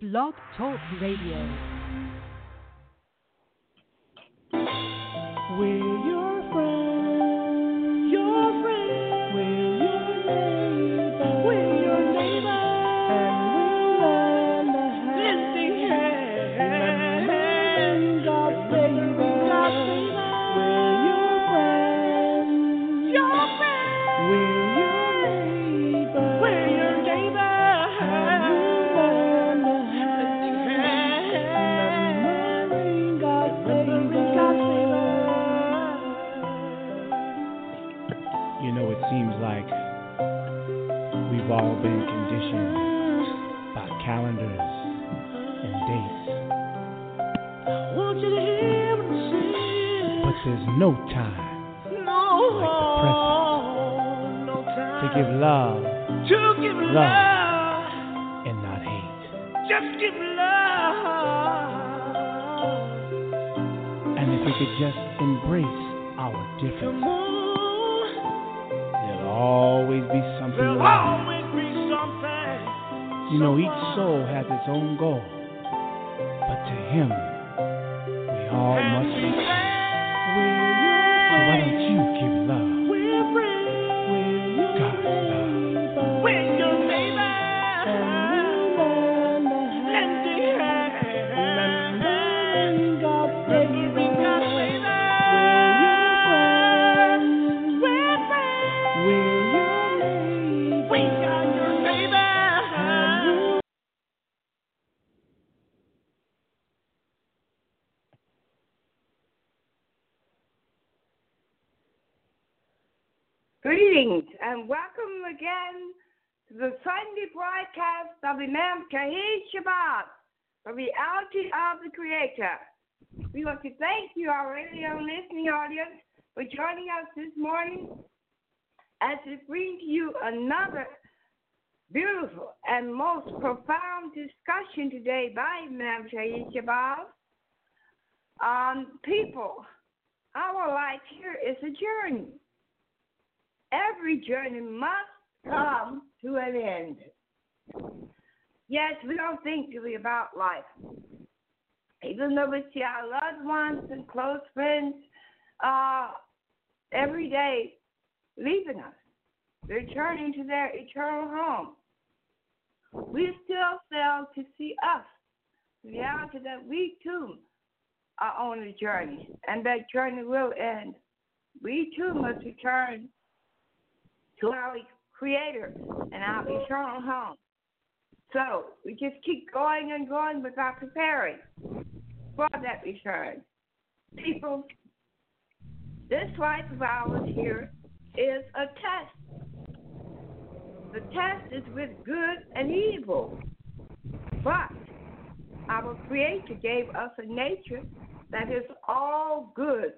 Blog Talk Radio. We're your friends. Your friends. We're your neighbors. We're your neighbors. And we'll lend a hand. Remembering God's favor. We're your friends. Your friends. We're your neighbors. We're your neighbors. And we'll lend a hand. Remembering God's favor. You know, it seems like we've all been conditioned by calendars and dates. I want you to hear what I'm saying. But there's no time like the present No time to give love to give love. and not hate. Just give love. And if we could just embrace our Come differences, on. there'll always be something There'll left. always be something. You know, each soul has its own goal, but to him, we all And must we reach. say, So why don't you give love, we're friends. We're your God's love? We're your neighbors. Lend a hand. Remembering God's favor. We're your friends. We're friends. We're your neighbors. We are your neighbors. Greetings and welcome again to the Sunday broadcast of Imam Shahid Shabbat, the reality of the Creator. We want to thank you, our radio listening audience, for joining us this morning as we bring to you another beautiful and most profound discussion today by Imam Shahid Shabbat on people. Our life here is a journey. Every journey must come to an end. Yes, we don't think really about life. Even though we see our loved ones and close friends every day leaving us, returning to their eternal home, we still fail to see us, the reality that we too are on a journey, and that journey will end. We too must return to our Creator and our eternal home. So we just keep going and going without preparing for that return. People, this life of ours here is a test. The test is with good and evil. But our Creator gave us a nature that is all good.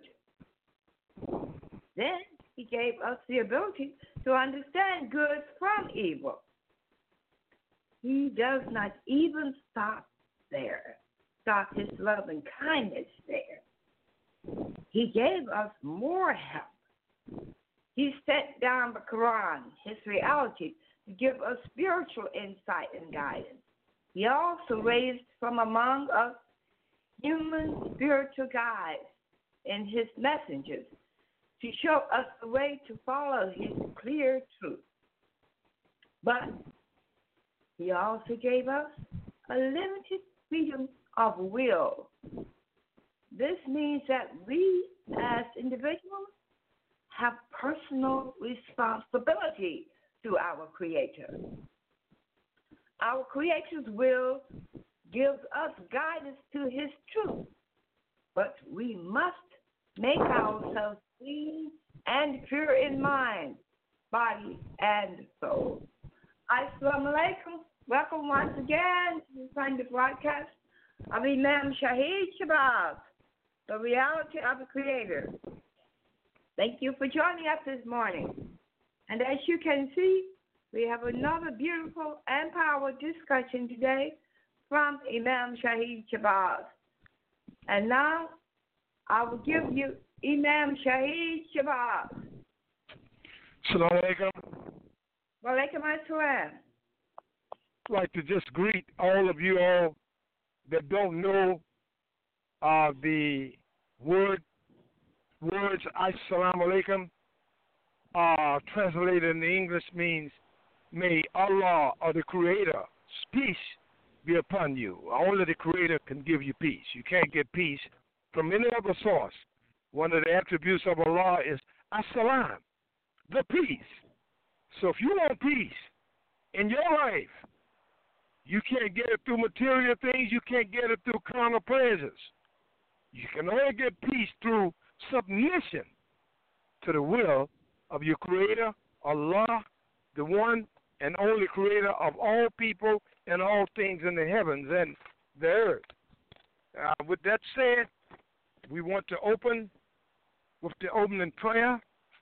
Then He gave us the ability to understand good from evil. He does not even stop His love and kindness there. He gave us more help. He sent down the Quran, His reality, to give us spiritual insight and guidance. He also raised from among us human spiritual guides and His messengers to show us the way to follow His clear truth. But He also gave us a limited freedom of will. This means that we, as individuals, have personal responsibility to our Creator. Our Creator's will gives us guidance to His truth, but we must make ourselves clean and pure in mind, body, and soul. Assalamu alaikum. Welcome once again to the Sunday broadcast of Imam Shahid Shabbat, the reality of the Creator. Thank you for joining us this morning. And as you can see, we have another beautiful and powerful discussion today from Imam Shahid Shabbat. And now, I will give you Imam Shahid Shabbat. Assalamu alaikum. Wa alaikum assalam. like to just greet all of you all that don't know the words Assalamu alaikum, translated in the English means, may Allah or the Creator, peace be upon you. Only the Creator can give you peace. You can't get peace from any other source. One of the attributes of Allah is As-Salam, the peace. So if you want peace in your life, you can't get it through material things. You can't get it through carnal pleasures. You can only get peace through submission to the will of your Creator, Allah, the one and only Creator of all people and all things in the heavens and the earth. With that said, we want to open with the opening prayer.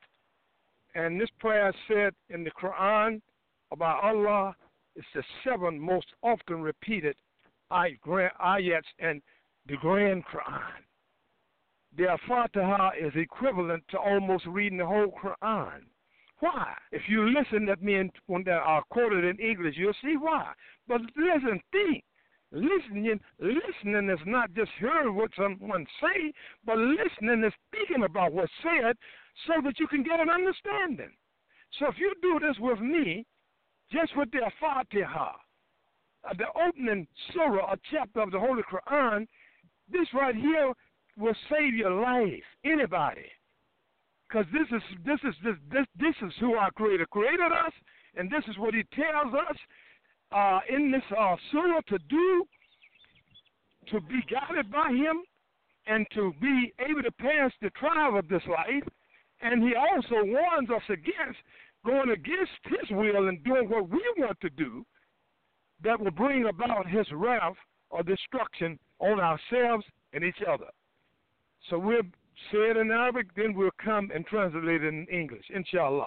And this prayer said in the Quran about Allah. It's the 7 most often repeated ayats in the Grand Quran. The Al-Fatiha is equivalent to almost reading the whole Quran. Why? If you listen at me when they are quoted in English, you'll see why. But listen, think. Listening is not just hearing what someone say, but listening is speaking about what's said so that you can get an understanding. So if you do this with me, just with the Fatiha, the opening surah or chapter of the Holy Quran, this right here will save your life. Anybody, because this is who our Creator created us, and this is what He tells us in this surah to do, to be guided by Him, and to be able to pass the trial of this life. And He also warns us against going against His will and doing what we want to do that will bring about His wrath or destruction on ourselves and each other. So we'll say it in Arabic, then we'll come and translate it in English, inshallah.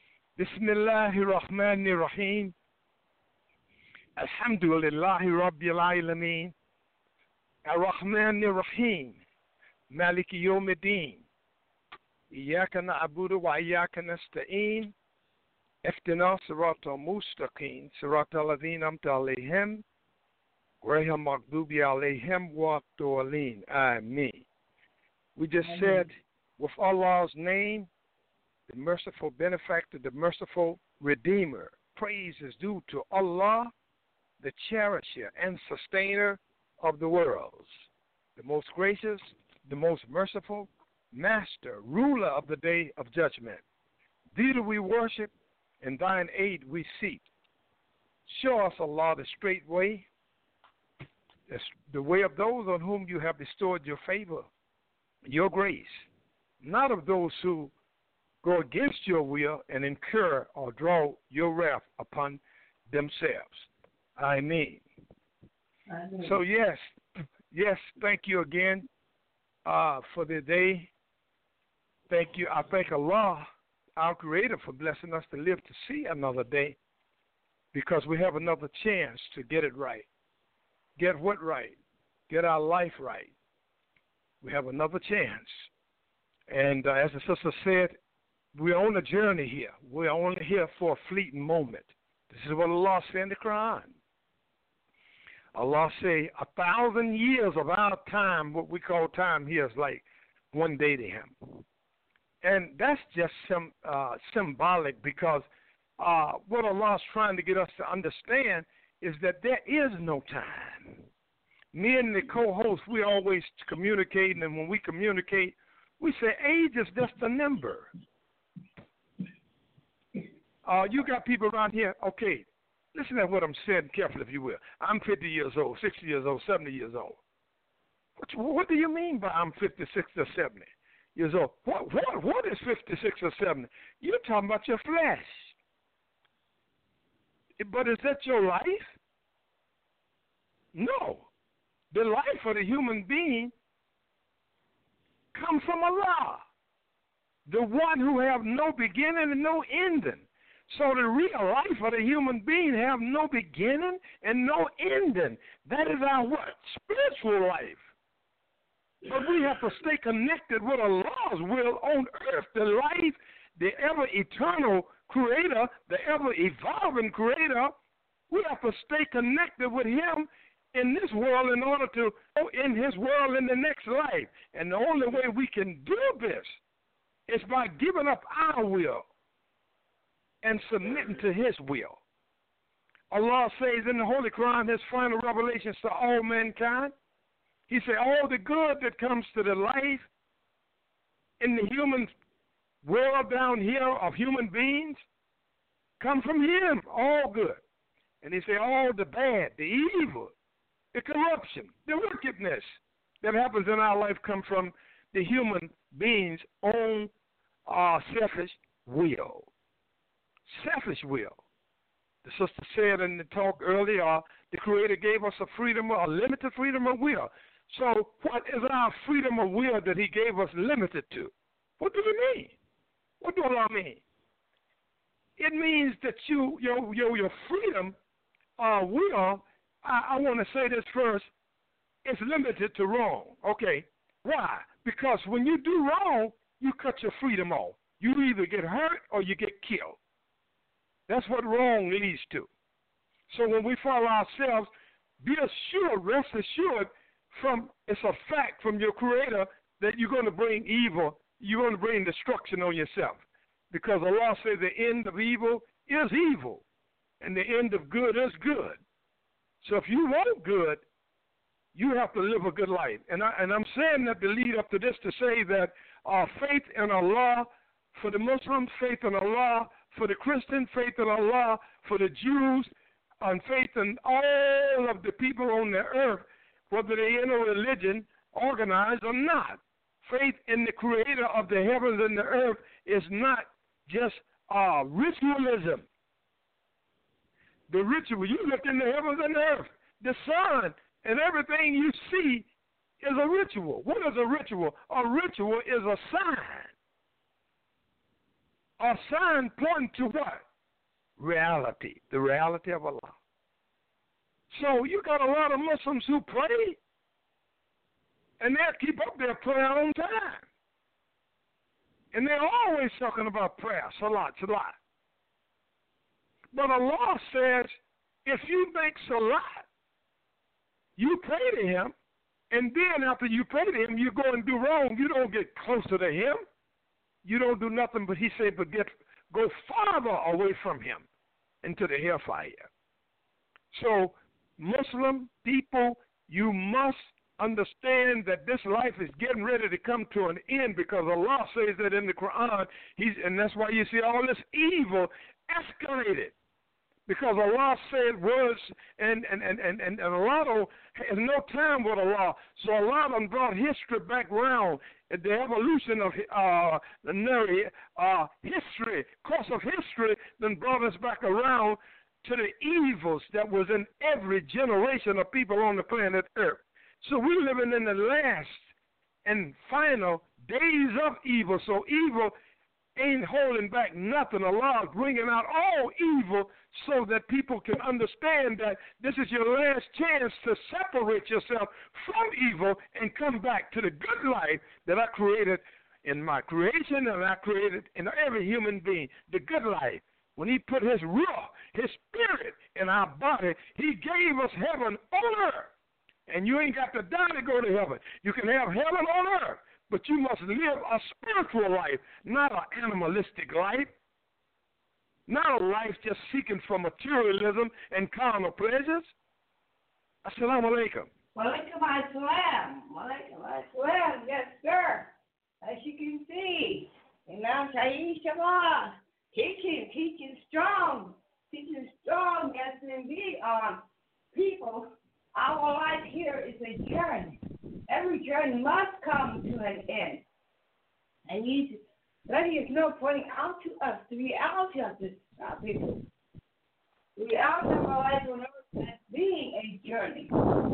Bismillahirrahmanirrahim. Alhamdulillahi Rabbil Alameen. Ar-Rahmanir-Rahim. Maliki Yawmiddin. Iyaka na'budu wa iyaka nasta'in. اهدنا صراط مستقيم صراط الذين أنعمت عليهم غير المغضوب عليهم ولا الضالين. Amen. We just said, with Allah's name, the merciful benefactor, the merciful redeemer, praise is due to Allah, the cherisher and sustainer of the worlds, the most gracious, the most merciful, master, ruler of the day of judgment. Thee do we worship, and thine aid we seek. Show us, Allah, the straight way, the way of those on whom you have bestowed your favor, your grace, not of those who go against your will and incur or draw your wrath upon themselves. Amen. So yes, thank you again for the day. Thank you. I thank Allah, our Creator, for blessing us to live to see another day, because we have another chance to get it right. Get what right? Get our life right. We have another chance. And as the sister said, we're on a journey here. We're only here for a fleeting moment. This is what Allah said in the Quran. Allah say 1,000 years of our time, what we call time here, is like one day to Him. And that's just symbolic, because what Allah is trying to get us to understand is that there is no time. Me and the co-host, we always communicating, and when we communicate, we say age is just a number. You got people around here, okay, listen to what I'm saying carefully, if you will. I'm 50 years old, 60 years old, 70 years old. What do you mean by I'm 56 or 70 years old? What is 56 or 70? You're talking about your flesh. But is that your life? No. The life of the human being comes from Allah, the one who have no beginning and no ending. So the real life of the human being have no beginning and no ending. That is our what? Spiritual life. But we have to stay connected with Allah's will on earth, the life, the ever-eternal Creator, the ever-evolving Creator, We have to stay connected with him in this world in order to go in his world in the next life. And the only way we can do this is by giving up our will and submitting to his will. Allah says in the Holy Quran, his final revelations to all mankind, he said, all the good that comes to the life in the human world down here of human beings come from him, all good. And he said, all the bad, the evil, the corruption, the wickedness that happens in our life come from the human being's own selfish will. Selfish will. The sister said in the talk earlier, the Creator gave us a limited freedom of will. So what is our freedom of will that he gave us limited to? What do it mean? What do Allah mean? It means that your freedom of will, I want to say this first, is limited to wrong. Okay. Why? Because when you do wrong, you cut your freedom off. You either get hurt or you get killed. That's what wrong leads to. So when we follow ourselves, be assured, rest assured, it's a fact from your Creator that you're going to bring evil, you're going to bring destruction on yourself. Because Allah says the end of evil is evil, and the end of good is good. So if you want good, you have to live a good life. And I'm saying that to lead up to this to say that faith in Allah, for the Muslims, faith in Allah, for the Christian, faith in Allah, for the Jews, and faith in all of the people on the earth, whether they're in a religion, organized or not. Faith in the Creator of the heavens and the earth is not just ritualism. The ritual, you look in the heavens and the earth, the sun, and everything you see is a ritual. What is a ritual? A ritual is a sign. A sign pointing to what? Reality, the reality of Allah. So you got a lot of Muslims who pray, and they'll keep up their prayer on time. And they're always talking about prayer, salat, salat. But Allah says, if you make salat, you pray to him, and then after you pray to him, you go and do wrong. You don't get closer to him. You don't do nothing, but he said, go farther away from him into the hellfire. So, Muslim people, you must understand that this life is getting ready to come to an end, because Allah says that in the Quran, and that's why you see all this evil escalated. Because Allah said words, and Allah has no time with Allah. So Allah done brought history back round, the evolution of history, course of history, then brought us back around to the evils that was in every generation of people on the planet Earth. So we're living in the last and final days of evil. So evil ain't holding back nothing. Allah is bringing out all evil so that people can understand that this is your last chance to separate yourself from evil and come back to the good life that I created in my creation and I created in every human being, the good life. When he put his ruh, his spirit in our body, he gave us heaven on earth. And you ain't got to die to go to heaven. You can have heaven on earth, but you must live a spiritual life, not an animalistic life, not a life just seeking for materialism and carnal pleasures. Assalamu alaikum. Walaikum assalam. Walaikum assalam. Yes, sir. As you can see, Imam Saeed Shabazz teaching strong, yes, indeed, on people. Our life here is a journey. Every journey must come to an end. And that is no pointing out to us the reality of this, people. The reality of our life on earth as being a journey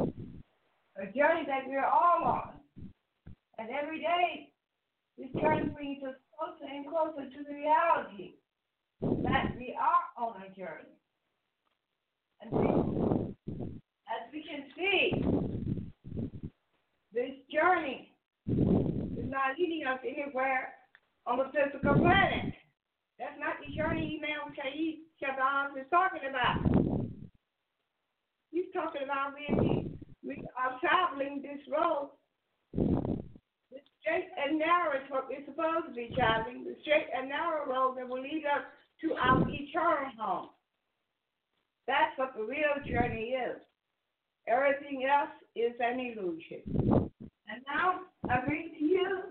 that we're all on. And every day, this journey brings us closer and closer to the reality that we are on a journey. And as we can see, this journey is not leading us anywhere on the physical planet. That's not the journey Imam Saeed Shabazz is talking about. He's talking about we are traveling this road. The straight and narrow is what we're supposed to be traveling. The straight and narrow road that will lead us to our eternal home. That's what the real journey is. Everything else is an illusion. And now I bring to you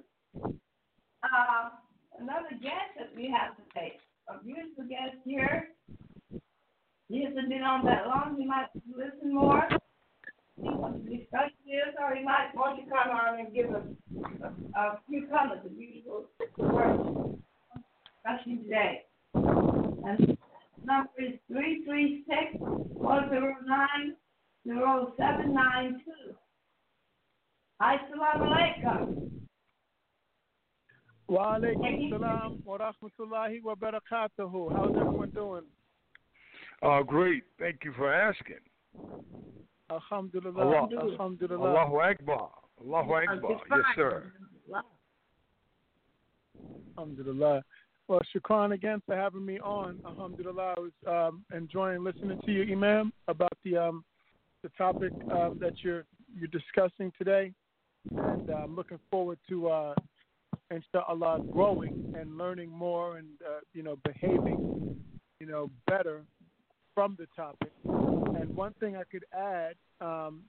another guest that we have today. A beautiful guest here. He hasn't been on that long. He might listen more. He wants to discuss this, or he might want to come on and give us a few comments. A beautiful word discussion today. And number is 336-109-0792. Assalamu alaikum. Wa alaikum salam wa rahmatullahi wa barakatuhu. How's everyone doing? Great. Thank you for asking. Alhamdulillah. Alhamdulillah. Allahu Akbar. Allahu Akbar. Yes, sir. Alhamdulillah. Well, shukran again for having me on. Alhamdulillah. I was enjoying listening to you, Imam, about the topic that you're discussing today, and I'm looking forward to inshallah growing and learning more and behaving better from the topic. And one thing I could add on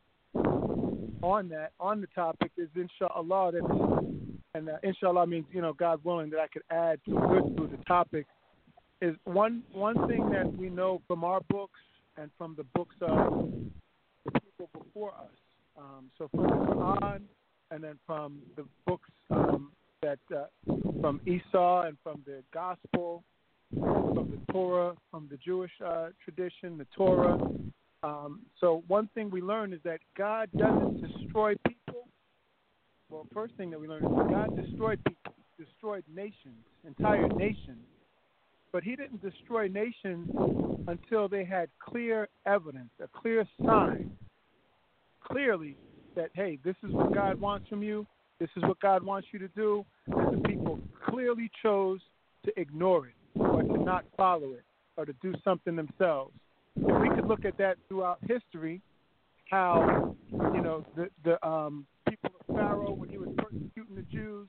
the topic is inshallah and inshallah means God willing that I could add some good to the topic, is one thing that we know from our books and from the books of the people before us. So from the Quran and then from the books that from Esau and from the Gospel, from the Torah, from the Jewish tradition, the Torah. So one thing we learn is that God doesn't destroy people. Well, first thing that we learn is that God destroyed people, destroyed nations, entire nations. But he didn't destroy nations until they had clear evidence, a clear sign, clearly that, hey, this is what God wants from you, this is what God wants you to do, and the people clearly chose to ignore it or to not follow it or to do something themselves. And we could look at that throughout history, how, the people of Pharaoh, when he was persecuting the Jews,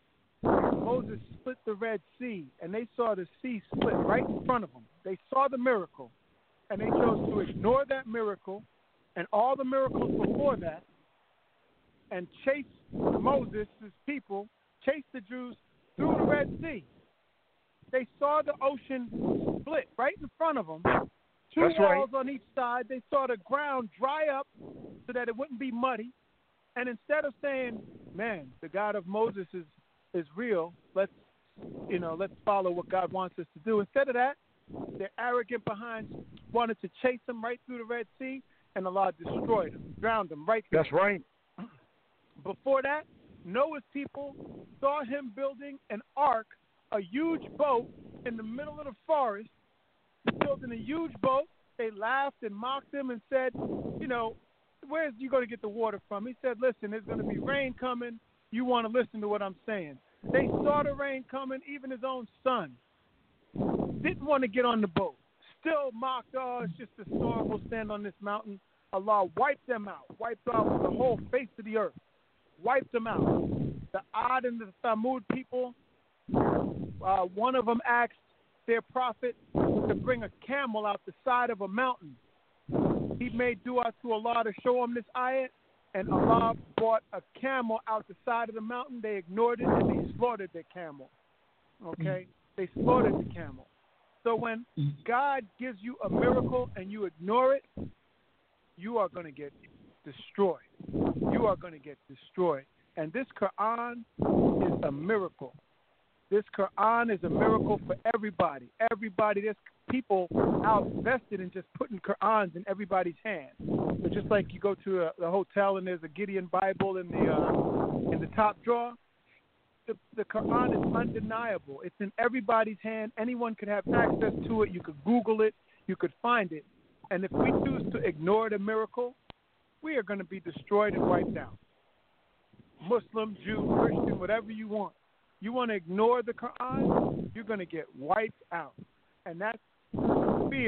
Moses split the Red Sea, and they saw the sea split right in front of them. They saw the miracle, and they chose to ignore that miracle and all the miracles before that and chase Moses' people, chase the Jews through the Red Sea. They saw the ocean split right in front of them. Two walls on each side. They saw the ground dry up so that it wouldn't be muddy. And instead of saying, man, the God of Moses is real, let's follow what God wants us to do. Instead of that, their arrogant behinds wanted to chase them right through the Red Sea, and Allah destroyed them, drowned them right there. That's right. Before that, Noah's people saw him building an ark, a huge boat in the middle of the forest, building a huge boat. They laughed and mocked him and said, where's you going to get the water from? He said, listen, there's going to be rain coming. You want to listen to what I'm saying. They saw the rain coming. Even his own son didn't want to get on the boat. Still mocked, it's just a storm. We'll stand on this mountain. Allah wiped them out. Wiped out the whole face of the earth. Wiped them out. The Ad and the Thamud people, one of them asked their prophet to bring a camel out the side of a mountain. He made dua to Allah to show him this ayat, and Allah brought a camel out the side of the mountain. They ignored it, and they slaughtered their camel. Okay? They slaughtered the camel. So when God gives you a miracle and you ignore it, you are going to get destroyed. You are going to get destroyed. And this Quran is a miracle. This Quran is a miracle for everybody. Everybody, there's people out vested in just putting Qurans in everybody's hands. So just like you go to the hotel and there's a Gideon Bible in the top drawer, the Quran is undeniable. It's in everybody's hand. Anyone could have access to it. You could Google it. You could find it. And if we choose to ignore the miracle, we are going to be destroyed and wiped out. Muslim, Jew, Christian, whatever you want. You want to ignore the Quran, you're going to get wiped out. And that's fear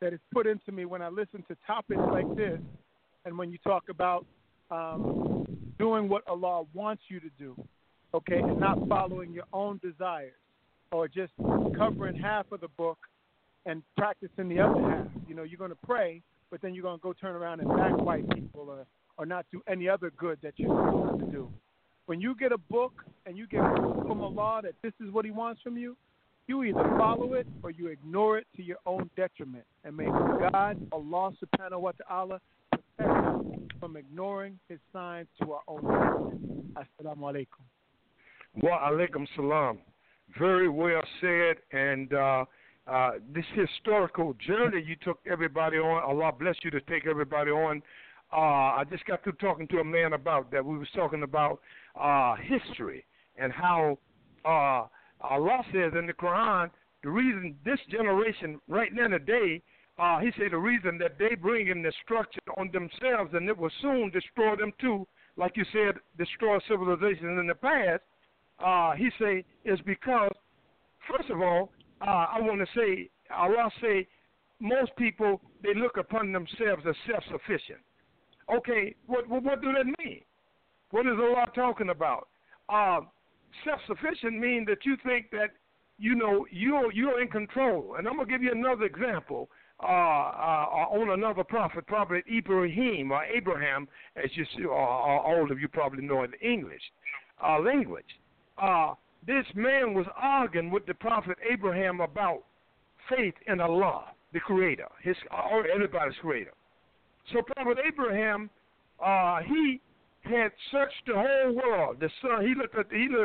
that is put into me when I listen to topics like this, and when you talk about doing what Allah wants you to do, okay, and not following your own desires, or just covering half of the book and practicing the other half. You know, you're going to pray, but then you're going to go turn around and backbite people or not do any other good that you're supposed to do. When you get a book and you get proof from Allah that this is what He wants from you, you either follow it or you ignore it to your own detriment. And may God, Allah subhanahu wa ta'ala, protect us from ignoring His signs to our own detriment. Assalamu alaikum. Wa alaikum salam. Very well said. And this historical journey you took everybody on, Allah bless you to take everybody on. I just got through talking to a man about that. We was talking about history and how Allah says in the Quran, the reason this generation right now today, He said the reason that they bring in destruction on themselves and it will soon destroy them too, like you said, destroy civilizations in the past, He say is because, first of all, I want to say, Allah say most people, they look upon themselves as self-sufficient. Okay, what do that mean? What is Allah talking about? Self-sufficient means that you think that, you know, you're in control. And I'm going to give you another example on another prophet, Prophet Ibrahim, or Abraham, as you see, all of you probably know in the English language. This man was arguing with the Prophet Abraham about faith in Allah, the Creator, or everybody's Creator. So Prophet Abraham, he had searched the whole world. The sun, he looked at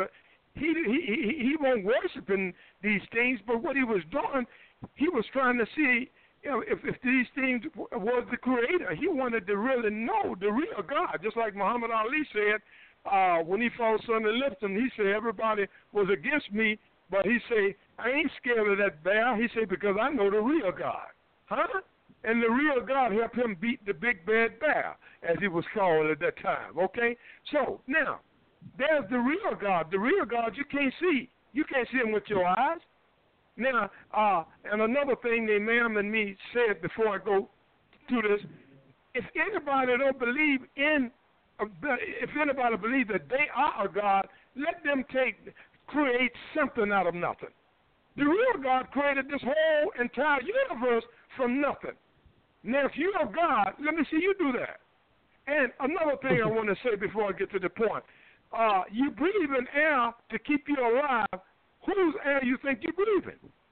he wasn't worshiping these things, but what he was doing, he was trying to see, you know, if these things was the Creator. He wanted to really know the real God, just like Muhammad Ali said when he fought Sonny Liston. He said everybody was against me, but he said I ain't scared of that bear. He said because I know the real God, huh? And the real God helped him beat the big bad bear, as he was called at that time, okay? So, now, there's the real God. The real God you can't see. You can't see Him with your eyes. Now, and another thing the Imam and me said before I go through this, if anybody don't believe in, if anybody believes that they are a God, let them create something out of nothing. The real God created this whole entire universe from nothing. Now, if you're a God, let me see you do that. And another thing I want to say before I get to the point. You breathe in air to keep you alive. Whose air you think you breathe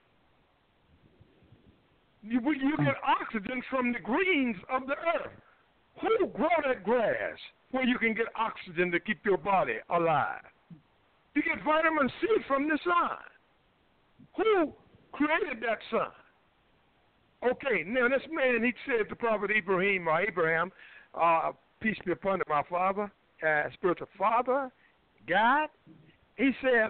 in? You get oxygen from the greens of the earth. Who grow that grass where you can get oxygen to keep your body alive? You get vitamin C from the sun. Who created that sun? Okay, now this man, he said to Prophet Ibrahim, or Abraham, peace be upon him, my father, spiritual father, God. He said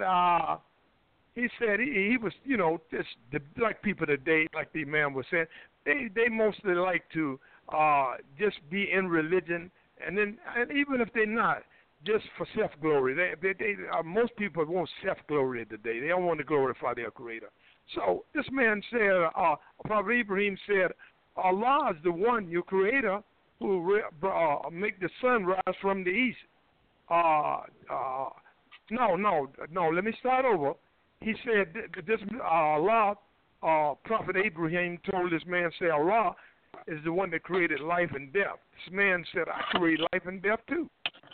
he was, you know, just like people today, like the man was saying, they mostly like to just be in religion, and even if they're not, just for self-glory. Most people want self-glory today. They don't want to glorify their Creator. So this man said, Prophet Ibrahim said, Allah is the one, your Creator, who make the sun rise from the east. No, let me start over. He said, this Allah, Prophet Abraham told this man, say, Allah is the one that created life and death. This man said, I create life and death too.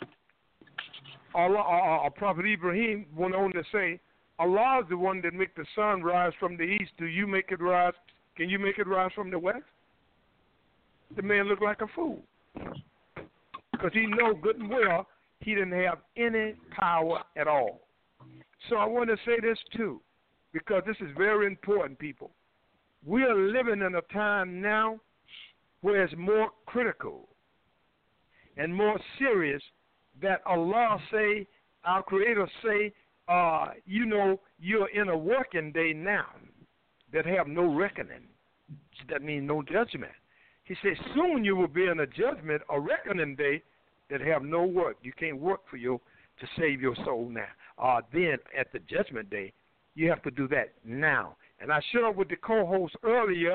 Allah, Prophet Ibrahim went on to say, Allah is the one that make the sun rise from the east. Do you make it rise? Can you make it rise from the west? The man looked like a fool because he know good and well he didn't have any power at all. So I want to say this too, because this is very important, people. We are living in a time now where it's more critical and more serious that Allah say, our Creator say, you know, you're in a working day now that have no reckoning. That means no judgment. He says, soon you will be in a judgment, a reckoning day that have no work. You can't work for you to save your soul now. Then at the judgment day, you have to do that now. And I shared with the co-host earlier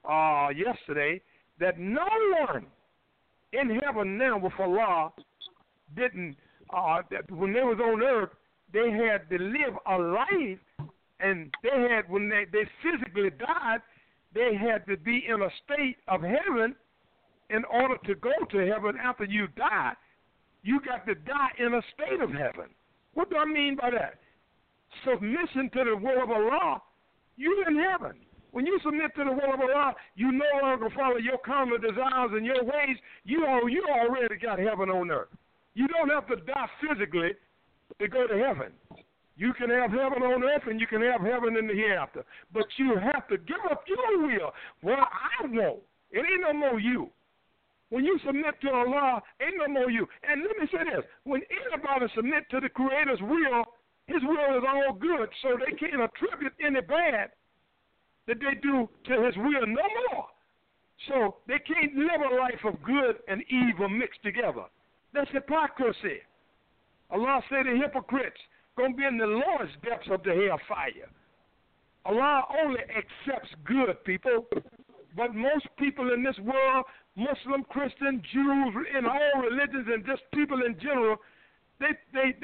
yesterday that no one in heaven now with Allah didn't, that when they was on earth, they had to live a life, and they had, when they physically died, they had to be in a state of heaven in order to go to heaven after you die. You got to die in a state of heaven. What do I mean by that? Submission to the will of Allah, you're in heaven. When you submit to the will of Allah, you no longer follow your carnal desires and your ways. You already got heaven on earth. You don't have to die physically to go to heaven. You can have heaven on earth and you can have heaven in the hereafter. But you have to give up your will. Well, I won't. It ain't no more you. When you submit to Allah, ain't no more you. And let me say this. When anybody submit to the Creator's will, His will is all good, so they can't attribute any bad that they do to His will no more. So they can't live a life of good and evil mixed together. That's hypocrisy. Allah said the hypocrites going to be in the lowest depths of the hellfire. Allah only accepts good people, but most people in this world, Muslim, Christian, Jews, in all religions, and just people in general, they think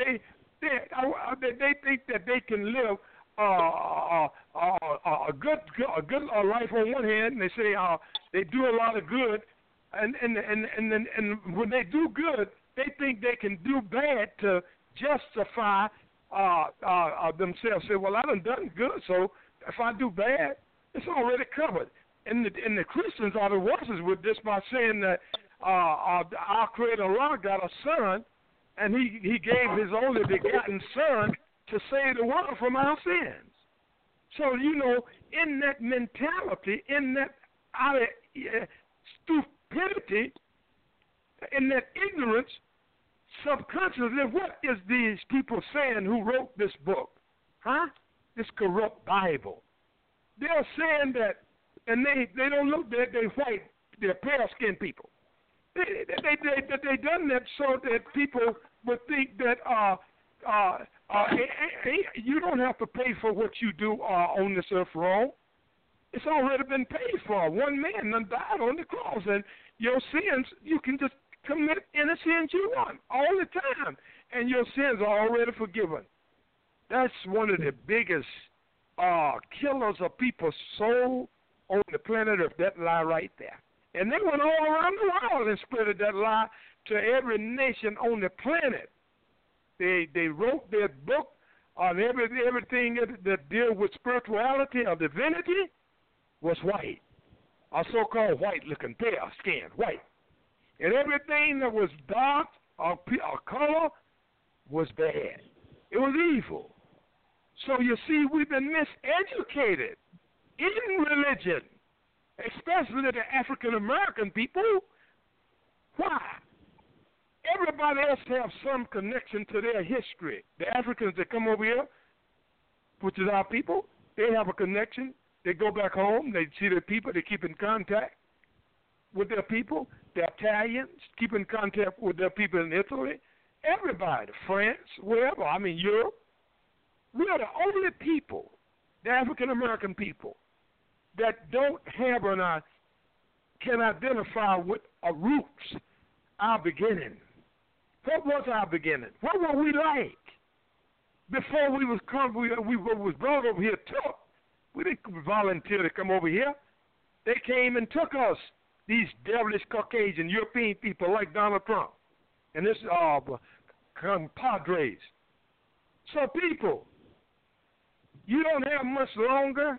that they can live a good life on one hand, and they say they do a lot of good, and when they do good, they think they can do bad to justify themselves. Say, well, I done good, so if I do bad, it's already covered. And the Christians are the worst with this by saying that our Creator Allah got a son, and He gave His only begotten Son to save the world from our sins. So, in that mentality, in that utter stupidity, in that ignorance, subconsciously, what is these people saying who wrote this book? This corrupt Bible. They're saying that, and they don't look that they're white, they're pale-skinned people. They done that so that people would think that you don't have to pay for what you do on this earth wrong. It's already been paid for. One man done died on the cross, and your sins, you can just commit any sins you want all the time, and your sins are already forgiven. That's one of the biggest killers of people's soul on the planet Earth, that lie right there. And they went all around the world and spread that lie to every nation on the planet. They wrote their book on everything that deal with spirituality or divinity was white, or so-called white-looking, pale-skinned, white. And everything that was dark or color was bad. It was evil. So you see, we've been miseducated in religion, especially the African-American people. Why? Everybody else have some connection to their history. The Africans that come over here, which is our people, they have a connection. They go back home. They see their people. They keep in contact with their people. The Italians keep in contact with their people in Italy. Everybody, France, wherever, Europe. We are the only people, the African-American people, that don't have can identify with our roots, our beginning. What was our beginning? What were we like before we was brought over here? We didn't volunteer to come over here. They came and took us, these devilish Caucasian European people like Donald Trump and this compadres. So people, you don't have much longer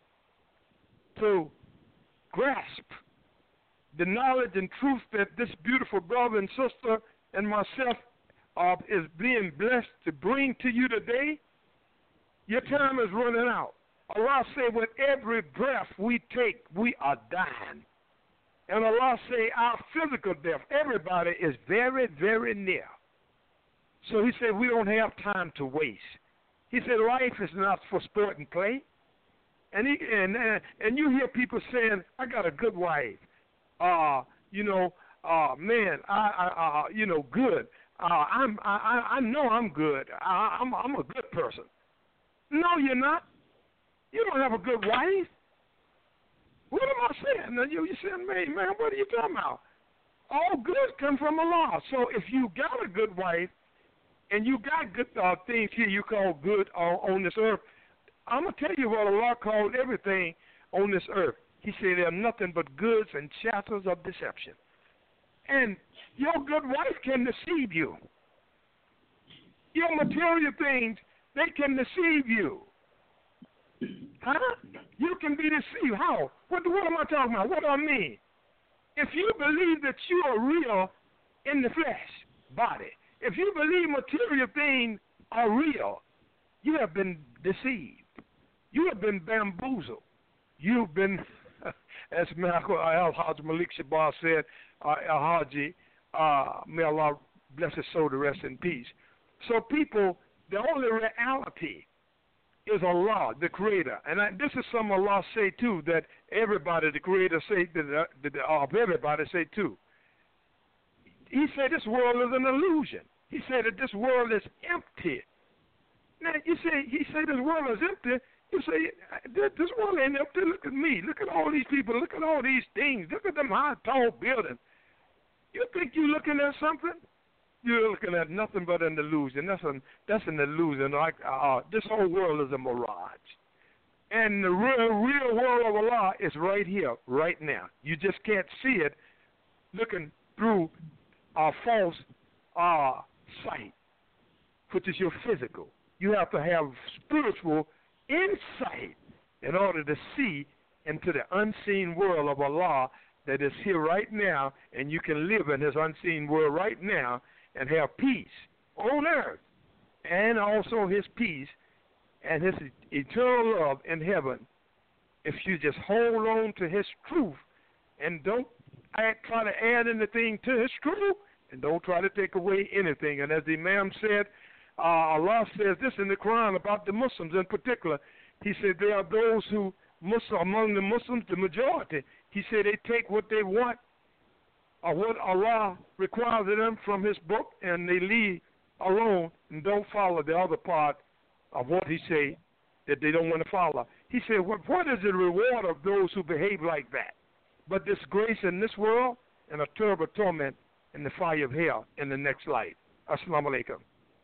to grasp the knowledge and truth that this beautiful brother and sister and myself is being blessed to bring to you today. Your time is running out. Allah say with every breath we take, we are dying. And Allah say our physical death, everybody is very, very near. So He said we don't have time to waste. He said life is not for sport and play. And you hear people saying, I got a good wife. Man, good. I know I'm good. I'm a good person. No, you're not. You don't have a good wife. What am I saying? Now, you saying, man, what are you talking about? All good come from Allah. So if you got a good wife and you got good things here you call good on this earth, I'm going to tell you what Allah called everything on this earth. He said there are nothing but goods and chattels of deception. And your good wife can deceive you. Your material things, they can deceive you. Huh? You can be deceived. How? What am I talking about? What do I mean? If you believe that you are real in the flesh, body, if you believe material things are real, you have been deceived. You have been bamboozled. You've been, as Al-Hajj Malik Shabar said, Al-Haji, may Allah bless his soul to rest in peace. So people, the only reality is Allah, the Creator. And this is something Allah say too, that everybody, the Creator say, everybody say too. He said this world is an illusion. He said that this world is empty. Now, he said this world is empty. You say, this world ain't empty. Look at me. Look at all these people. Look at all these things. Look at them high, tall buildings. You think you're looking at something? You're looking at nothing but an illusion. That's an illusion. Like this whole world is a mirage. And the real world of Allah is right here, right now. You just can't see it looking through a false sight, which is your physical. You have to have spiritual insight in order to see into the unseen world of Allah that is here right now, and you can live in His unseen world right now and have peace on earth, and also His peace and His eternal love in heaven if you just hold on to His truth and don't try to add anything to His truth, and don't try to take away anything. And as the Imam said, Allah says this in the Quran about the Muslims in particular. He said there are those who, among the Muslims, the majority, he said they take what they want or what Allah requires of them from His book, and they leave alone and don't follow the other part of what He say that they don't want to follow. He said, what is the reward of those who behave like that? But disgrace in this world and a terrible torment in the fire of hell in the next life. Assalamu alaikum.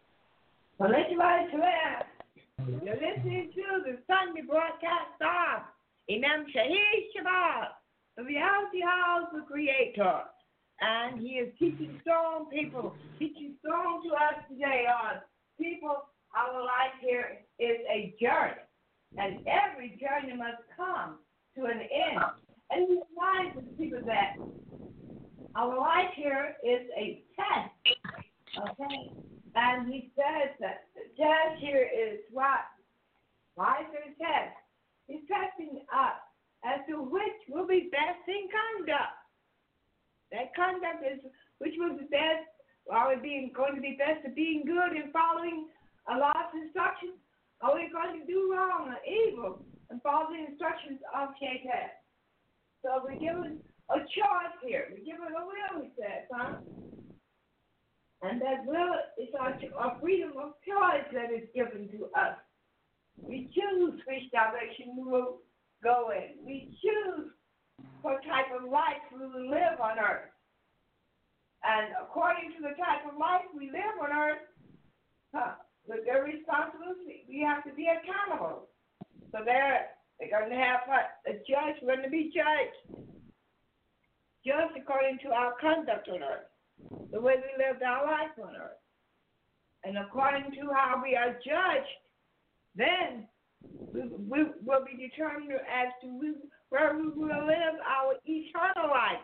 You're listening to the Sunday broadcast of Imam Shahid Shabazz, the Reality House, the Creator. And he is teaching strong people, teaching strong to us today on people, our life here is a journey. And every journey must come to an end. And he reminds the people that our life here is a test. Okay? And he says that the test here is what? Why is it a test? He's testing us as to which will be best in conduct. That conduct is which will be best, are we going to be best at being good and following Allah's instructions? Are we going to do wrong or evil and follow the instructions of Shaitan? So we're given a choice here. We're given a will, he says, huh? And that will is our freedom of choice that is given to us. We choose which direction we will go in. We choose what type of life we will live on earth. And according to the type of life we live on earth, with their responsibility, we have to be accountable. So they're going to have a judge. We're going to be judged. Just according to our conduct on earth, the way we lived our life on earth. And according to how we are judged, then we will be determined as to where we will live our eternal life.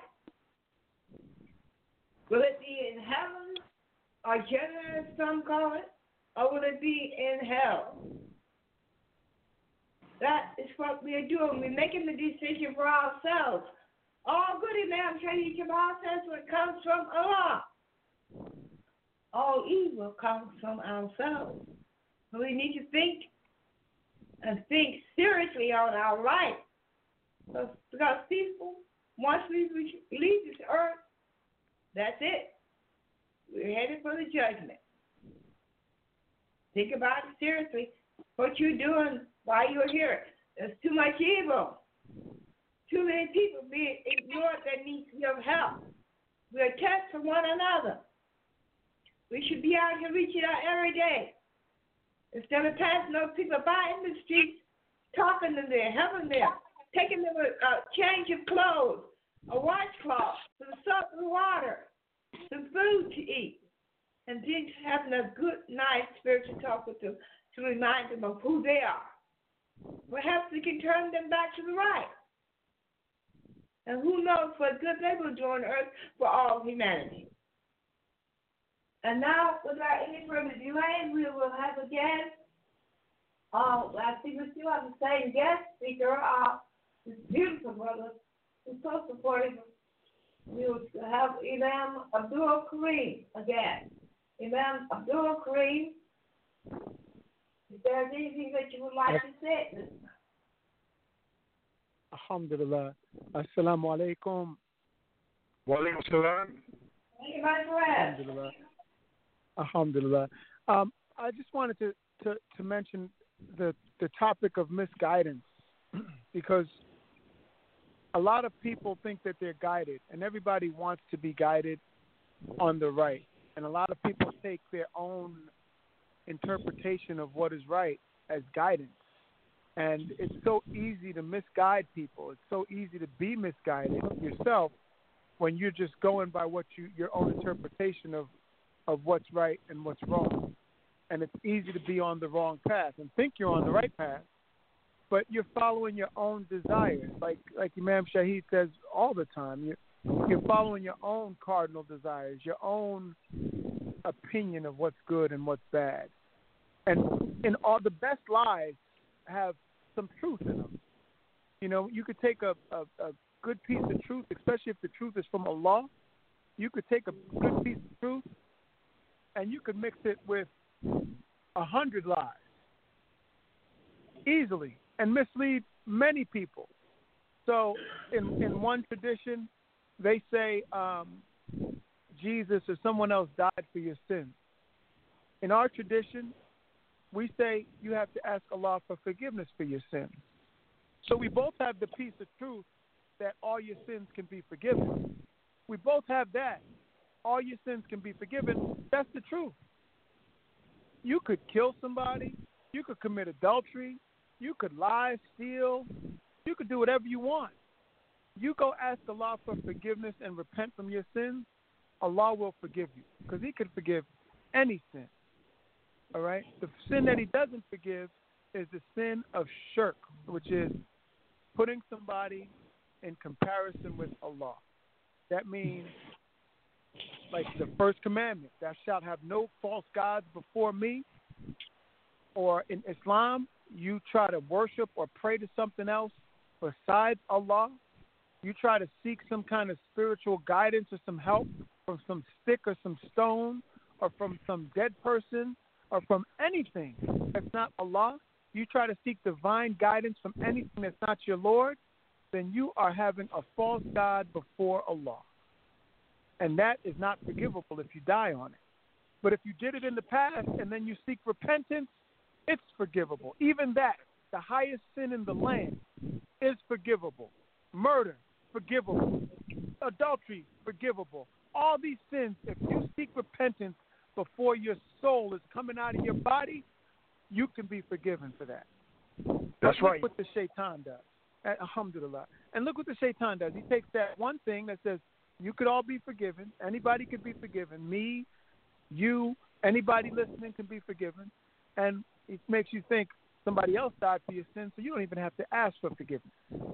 Will it be in heaven, or Jannah, as some call it, or will it be in hell? That is what we are doing. We're making the decision for ourselves. All good, Imam Shahid Shabazz says, what comes from Allah. All evil comes from ourselves. So we need to think and think seriously on our life. Because people, once we leave this earth, that's it. We're headed for the judgment. Think about it seriously. What you're doing while you're here. There's too much evil. Too many people being ignored that need your help. We are attached to one another. We should be out here reaching out every day. Instead of passing those people by in the streets, talking to them, helping them, taking them a change of clothes, a washcloth, some soap and water, some food to eat, and then having a good, nice spiritual talk with them to remind them of who they are. Perhaps we can turn them back to the right. And who knows what good they will do on earth for all humanity. And now, without any further delay, we will have again, I see with you on the same guest speaker, this beautiful brother, who's so supportive. We will have Imam Abdul Kareem again. Imam Abdul Kareem, if there's anything that you would like to say. Alhamdulillah. Assalamu alaikum. Wa alaikum salam. Thank you, my friend. Alhamdulillah. Alhamdulillah. I just wanted to mention the topic of misguidance because a lot of people think that they're guided, and everybody wants to be guided on the right. And a lot of people take their own interpretation of what is right as guidance. And it's so easy to misguide people. It's so easy to be misguided yourself when you're just going by what your own interpretation of what's right and what's wrong. And it's easy to be on the wrong path and think you're on the right path, but you're following your own desires. Like Imam Shaheed says all the time, you're following your own cardinal desires, your own opinion of what's good and what's bad. And in all the best lies have some truth in them. You know, you could take a good piece of truth, especially if the truth is from Allah. You could take a good piece of truth and you could mix it with 100 lies easily and mislead many people. So in one tradition, they say Jesus or someone else died for your sins. In our tradition, we say you have to ask Allah for forgiveness for your sins. So we both have the piece of truth that all your sins can be forgiven. We both have that. All your sins can be forgiven. That's the truth. You could kill somebody. You could commit adultery. You could lie, steal. You could do whatever you want. You go ask Allah for forgiveness and repent from your sins, Allah will forgive you because He can forgive any sin. All right? The sin that He doesn't forgive is the sin of shirk, which is putting somebody in comparison with Allah. That means, like the first commandment, thou shalt have no false gods before me. Or in Islam, you try to worship or pray to something else besides Allah. You try to seek some kind of spiritual guidance or some help from some stick or some stone or from some dead person or from anything that's not Allah. You try to seek divine guidance from anything that's not your Lord, then you are having a false god before Allah. And that is not forgivable if you die on it. But if you did it in the past and then you seek repentance, it's forgivable. Even that, the highest sin in the land, is forgivable. Murder, forgivable. Adultery, forgivable. All these sins, if you seek repentance before your soul is coming out of your body, you can be forgiven for that. That's right. Look what the shaitan does. Alhamdulillah. And look what the shaitan does. He takes that one thing that says, you could all be forgiven. Anybody could be forgiven. Me, you, anybody listening can be forgiven. And it makes you think somebody else died for your sins, so you don't even have to ask for forgiveness.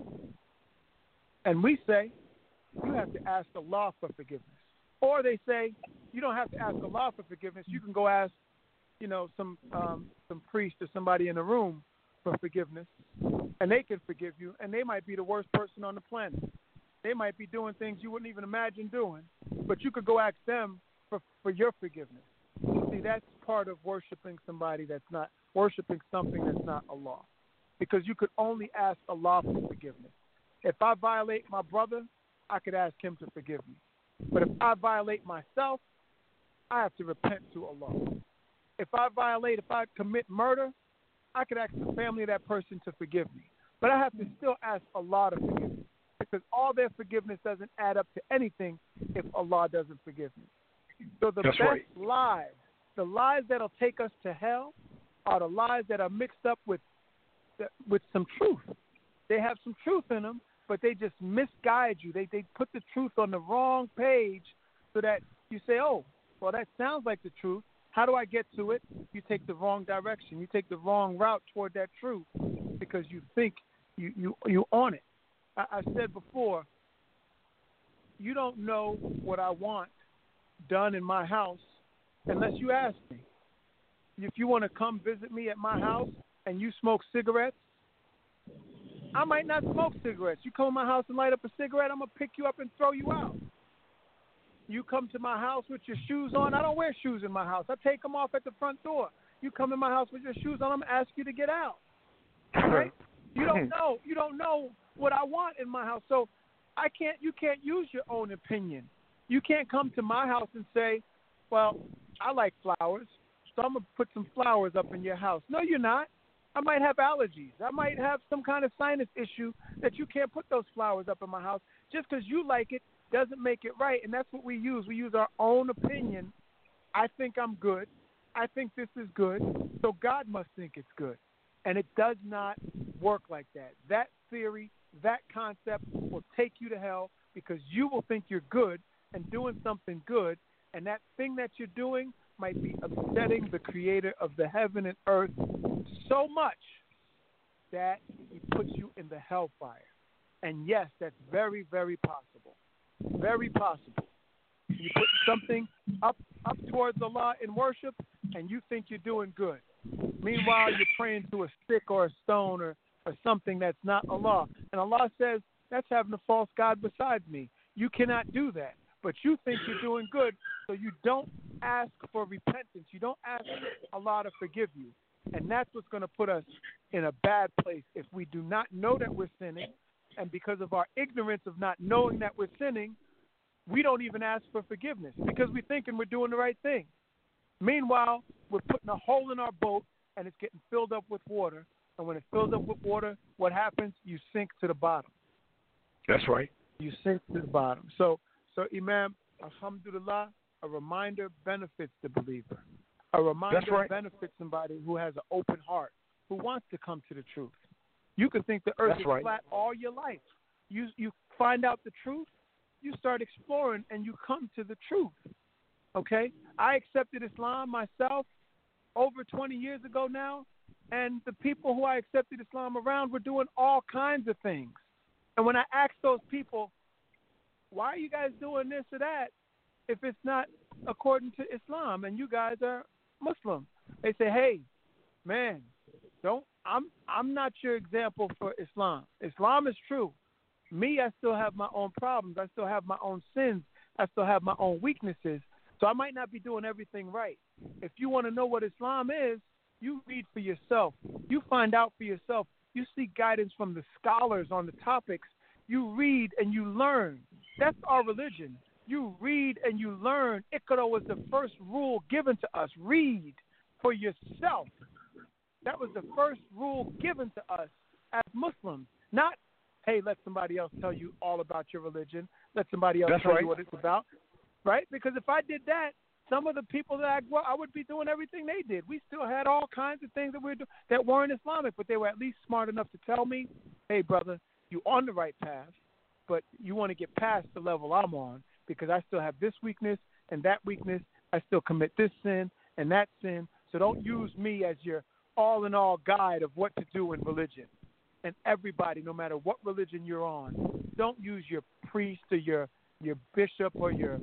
And we say, you have to ask Allah for forgiveness. Or they say, you don't have to ask Allah for forgiveness. You can go ask, some priest or somebody in the room for forgiveness, and they can forgive you, and they might be the worst person on the planet. They might be doing things you wouldn't even imagine doing, but you could go ask them for your forgiveness. See, that's part of worshiping somebody that's not, worshiping something that's not Allah. Because you could only ask Allah for forgiveness. If I violate my brother, I could ask him to forgive me. But if I violate myself, I have to repent to Allah. If I commit murder, I could ask the family of that person to forgive me. But I have to still ask Allah to forgive me. because all their forgiveness doesn't add up to anything if Allah doesn't forgive me. So the That's best right. lies, the lies that'll take us to hell, are the lies that are mixed up with some truth. They have some truth in them, but they just misguide you. They put the truth on the wrong page so that you say, oh, well, that sounds like the truth. How do I get to it? You take the wrong direction. You take the wrong route toward that truth because you think you own it. I said before, you don't know what I want done in my house unless you ask me. If you want to come visit me at my house and you smoke cigarettes, I might not smoke cigarettes. You come to my house and light up a cigarette, I'm going to pick you up and throw you out. You come to my house with your shoes on. I don't wear shoes in my house. I take them off at the front door. You come to my house with your shoes on, I'm going to ask you to get out. Right? You don't know. You don't know what I want in my house. So you can't use your own opinion. You can't come to my house and say, well, I like flowers, so I'm going to put some flowers up in your house. No, you're not. I might have allergies. I might have some kind of sinus issue that you can't put those flowers up in my house. Just because you like it doesn't make it right, and that's what we use. We use our own opinion. I think I'm good. I think this is good, so God must think it's good. And it does not work like that. That theory, that concept will take you to hell because you will think you're good and doing something good, and that thing that you're doing might be upsetting the creator of the heaven and earth so much that he puts you in the hellfire. And yes, that's very, very possible. Very possible. You put something up towards Allah in worship, and you think you're doing good. Meanwhile, you're praying to a stick or a stone or something that's not Allah. And Allah says, that's having a false God besides me. You cannot do that. But you think you're doing good, so you don't ask for repentance. You don't ask Allah to forgive you. And that's what's going to put us in a bad place if we do not know that we're sinning. And because of our ignorance of not knowing that we're sinning, we don't even ask for forgiveness because we're thinking we're doing the right thing. Meanwhile, we're putting a hole in our boat, and it's getting filled up with water. And when it fills up with water, what happens? You sink to the bottom. That's right. You sink to the bottom. So Imam, alhamdulillah, a reminder benefits the believer. A reminder benefits somebody who has an open heart, who wants to come to the truth. You could think the earth is flat all your life. You find out the truth, you start exploring, and you come to the truth. Okay? I accepted Islam myself over 20 years ago now, and the people who I accepted Islam around were doing all kinds of things. And when I asked those people, why are you guys doing this or that if it's not according to Islam and you guys are Muslim? They say, hey, man, I'm not your example for Islam. Islam is true. Me, I still have my own problems. I still have my own sins. I still have my own weaknesses. So I might not be doing everything right. If you want to know what Islam is, you read for yourself. You find out for yourself. You seek guidance from the scholars on the topics. You read and you learn. That's our religion. You read and you learn. Iqra was the first rule given to us. Read for yourself. That was the first rule given to us as Muslims. Not, hey, let somebody else tell you all about your religion. Let somebody else tell you what it's about. Right? Because if I did that, some of the people that I would be doing everything they did. We still had all kinds of things that we were doing that weren't Islamic, but they were at least smart enough to tell me, hey, brother, you're on the right path, but you want to get past the level I'm on because I still have this weakness and that weakness. I still commit this sin and that sin. So don't use me as your all-in-all guide of what to do in religion. And everybody, no matter what religion you're on, don't use your priest or your bishop or your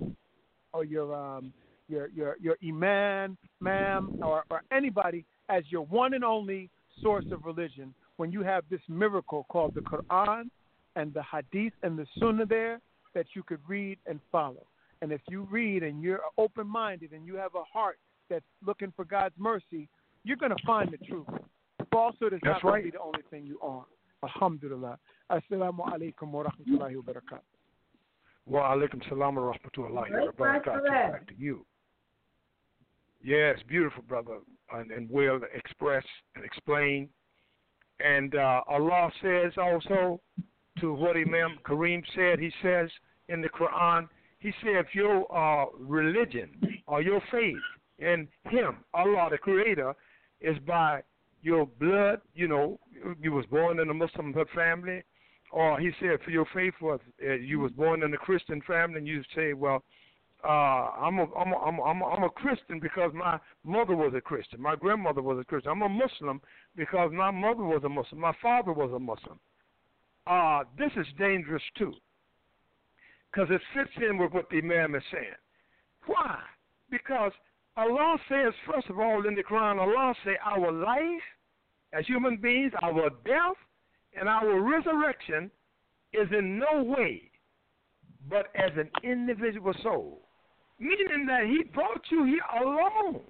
imam, ma'am, or anybody as your one and only source of religion when you have this miracle called the Quran and the Hadith and the Sunnah there that you could read and follow. And if you read and you're open-minded and you have a heart that's looking for God's mercy, you're going to find the truth. Falsehood is not going to be the only thing you are. Alhamdulillah. Assalamu alaikum wa rahmatullahi wa barakatuh. Wa alaikum salam wa rahmatullahi wa barakatuh. Back to you. Yes, beautiful, brother, and well expressed and explained. And Allah says also to what Imam Kareem said. He says in the Quran, he said, if your religion or your faith in Him, Allah the Creator, is by your blood, you was born in a Muslim family, or he said for your faith was you was born in a Christian family, and you say, well, I'm a Christian because my mother was a Christian, my grandmother was a Christian. I'm a Muslim because my mother was a Muslim, my father was a Muslim. This is dangerous too, because it fits in with what the Imam is saying. Why? Because Allah says, first of all, in the Quran, Allah says our life as human beings, our death, and our resurrection is in no way but as an individual soul, meaning that He brought you here alone.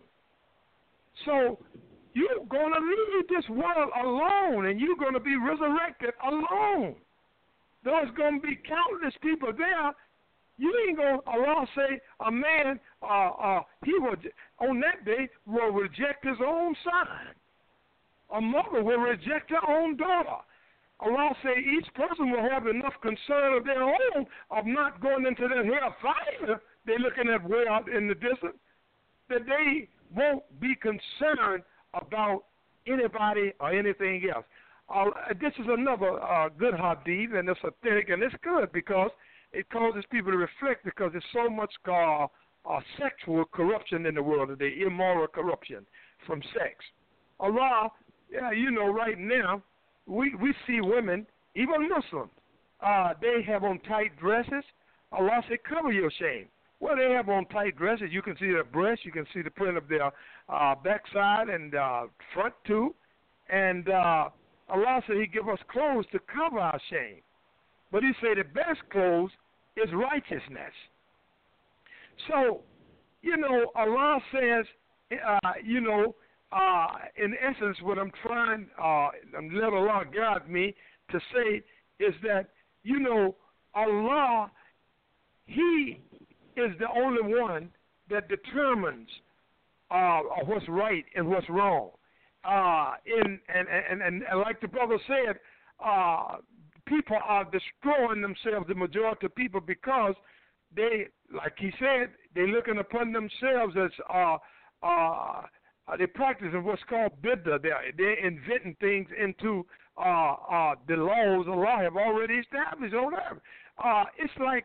So you're going to leave this world alone, and you're going to be resurrected alone. There's going to be countless people there. You ain't going to, Allah say, a man, he will, on that day, will reject his own son. A mother will reject her own daughter. Allah say each person will have enough concern of their own of not going into that hellfire they're looking at way out in the distance, that they won't be concerned about anybody or anything else. This is another good hadith, and it's authentic, and it's good because it causes people to reflect, because there's so much sexual corruption in the world today, immoral corruption from sex. Allah, right now, we see women, even Muslims, they have on tight dresses. Allah said, cover your shame. Well, they have on tight dresses. You can see their breasts. You can see the print of their backside and front too. And Allah said He give us clothes to cover our shame. But He said the best clothes is righteousness. So, Allah says, in essence, what I'm trying, let Allah guide me to say is that, Allah, He is the only one that determines what's right and what's wrong. And like the brother said, people are destroying themselves, the majority of people, because they, like he said, they're looking upon themselves as they're practicing what's called bid'ah. They're inventing things into the laws Allah have already established on earth. It's like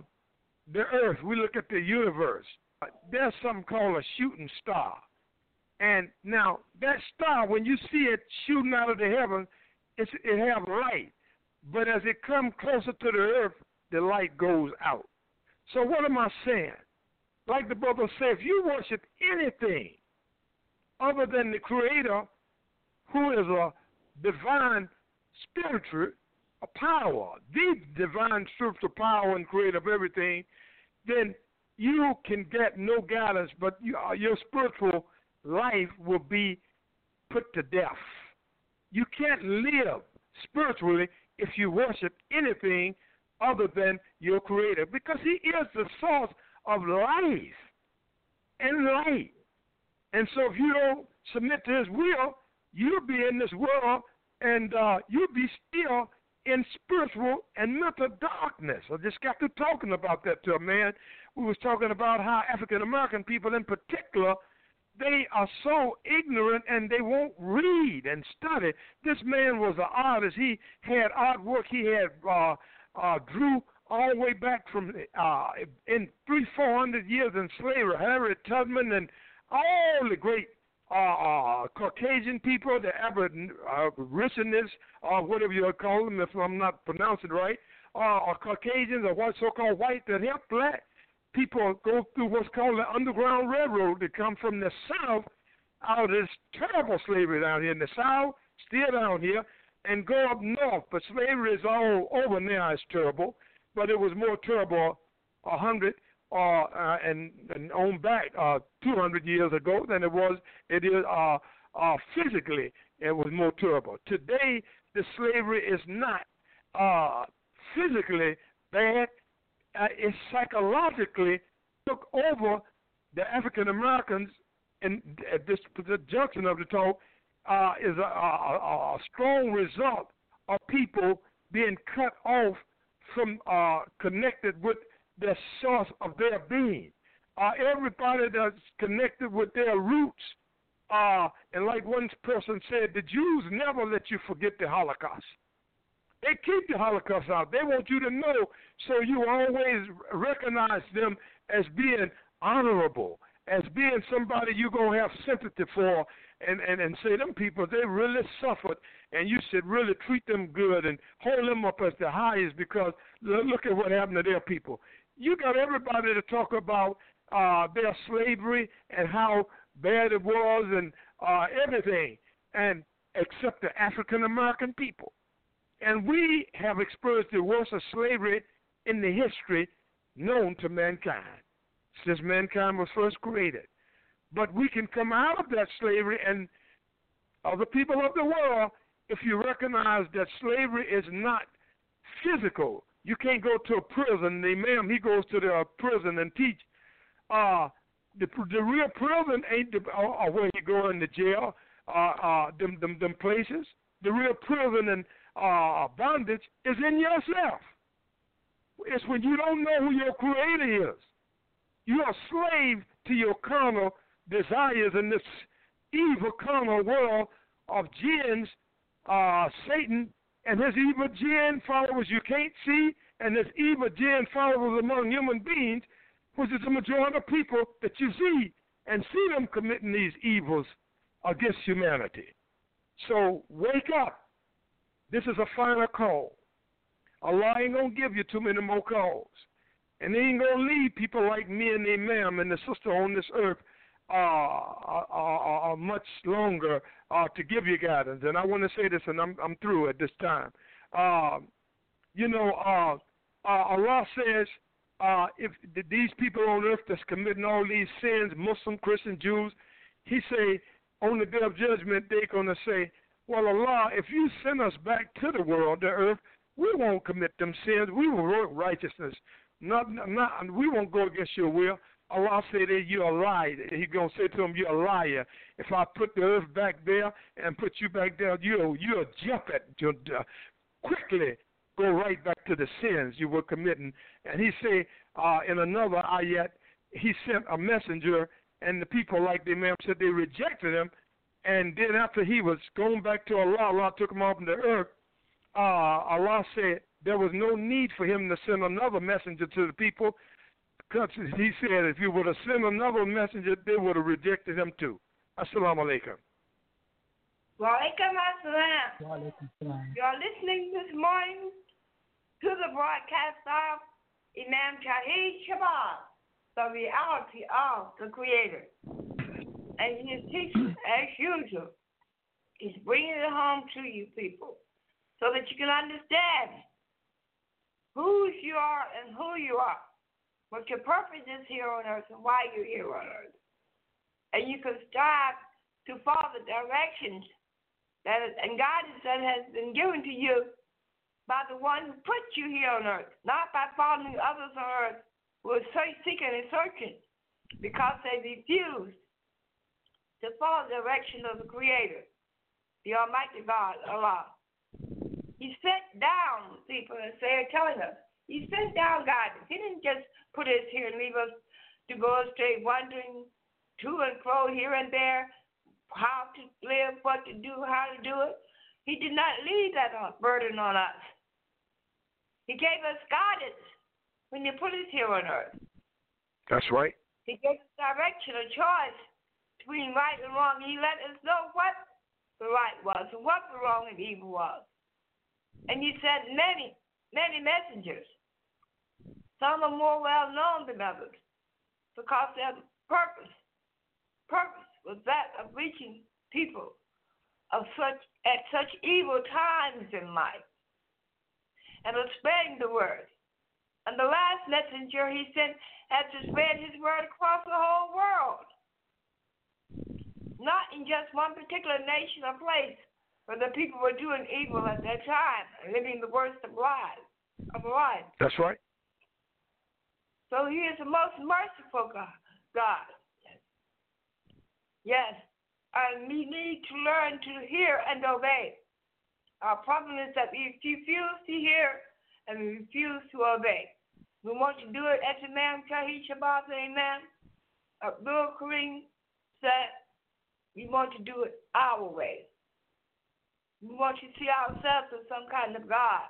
the earth. We look at the universe. There's something called a shooting star. And now that star, when you see it shooting out of the heaven, it has light. But as it comes closer to the earth, the light goes out. So what am I saying? Like the brother said, if you worship anything other than the Creator, who is a divine spiritual power, the divine spiritual power and creator of everything, then you can get no guidance, but your spiritual life will be put to death. You can't live spiritually if you worship anything other than your Creator, because He is the source of life and light. And so if you don't submit to His will, you'll be in this world, and you'll be still in spiritual and mental darkness. I just got to talking about that to a man. We was talking about how African-American people in particular, they are so ignorant and they won't read and study. This man was an artist. He had artwork. He had drew all the way back from in 300-400 years in slavery. Harriet Tubman and all the great Caucasian people, the aborigines, or whatever you call them, if I'm not pronouncing it right, or Caucasians, or what so-called white, that help black people go through what's called the Underground Railroad. They come from the South out of this terrible slavery down here in the South, still down here, and go up north. But slavery is all over now. It's terrible, but it was more terrible 100 and on back 200 years ago than it is physically. It was more terrible. Today, the slavery is not physically bad. It psychologically took over the African Americans, and at this junction of the talk is a strong result of people being cut off from connected with the source of their being. Everybody that's connected with their roots, and like one person said, the Jews never let you forget the Holocaust. They keep the Holocaust out. They want you to know, so you always recognize them as being honorable, as being somebody you're going to have sympathy for, and say them people, they really suffered, and you should really treat them good and hold them up as the highest, because look at what happened to their people. You got everybody to talk about their slavery and how bad it was and everything, and except the African American people. And we have experienced the worst of slavery in the history known to mankind, since mankind was first created. But we can come out of that slavery, and other people of the world, if you recognize that slavery is not physical. You can't go to a prison. The imam, he goes to the prison and teach. The real prison ain't where you go in the jail, them places. The real prison and bondage is in yourself. It's when you don't know who your creator is. You're a slave to your carnal desires in this evil carnal world of jinns, Satan, and his evil jinn followers you can't see, and his evil jinn followers among human beings, which is the majority of people that you see, and see them committing these evils against humanity. So wake up. This is a final call. Allah ain't going to give you too many more calls. And they ain't going to leave people like me and the imam and the sister on this earth much longer to give you guidance. And I want to say this, and I'm through at this time. Allah says, if these people on earth that's committing all these sins, Muslim, Christian, Jews, he say on the day of judgment they're going to say, well, Allah, if you send us back to the world, the earth, we won't commit them sins. We will work righteousness. We won't go against your will. Allah said that you're a liar. He's going to say to him, you're a liar. If I put the earth back there and put you back there, you'll jump at quickly go right back to the sins you were committing. And he say in another ayat, he sent a messenger, and the people, like the Imam said, they rejected him. And then after he was going back to Allah, Allah took him off from the earth. Allah said there was no need for him to send another messenger to the people, because he said if you would have sent another messenger, they would have rejected him too. Assalamu alaikum. Wa alaikum assalam. You're listening this morning to the broadcast of Imam Tawheed Shabazz, the reality of the Creator. And his teaching, as usual, is bringing it home to you people so that you can understand whose you are and who you are, what your purpose is here on earth and why you're here on earth. And you can strive to follow the directions and guidance that has been given to you by the one who put you here on earth, not by following others on earth who are seeking and searching because they refused to follow the direction of the Creator, the Almighty God, Allah. He sent down people, as they are telling us. He sent down guidance. He didn't just put us here and leave us to go astray, wandering to and fro here and there, how to live, what to do, how to do it. He did not leave that burden on us. He gave us guidance when He put us here on earth. That's right. He gave us direction, a choice between right and wrong. He let us know what the right was and what the wrong and evil was. And He sent many, many messengers. Some are more well known than others because their purpose was that of reaching people at such evil times in life and of spreading the word. And the last messenger He sent had to spread His word across the whole world, not in just one particular nation or place where the people were doing evil at that time and living the worst of lives. That's right. So He is the most merciful God. Yes, and we need to learn to hear and obey. Our problem is that we refuse to hear and we refuse to obey. We want to do it as Imam Shahid Shabazz, Amen. Abdul Kareem said, we want to do it our way. We want to see ourselves as some kind of God.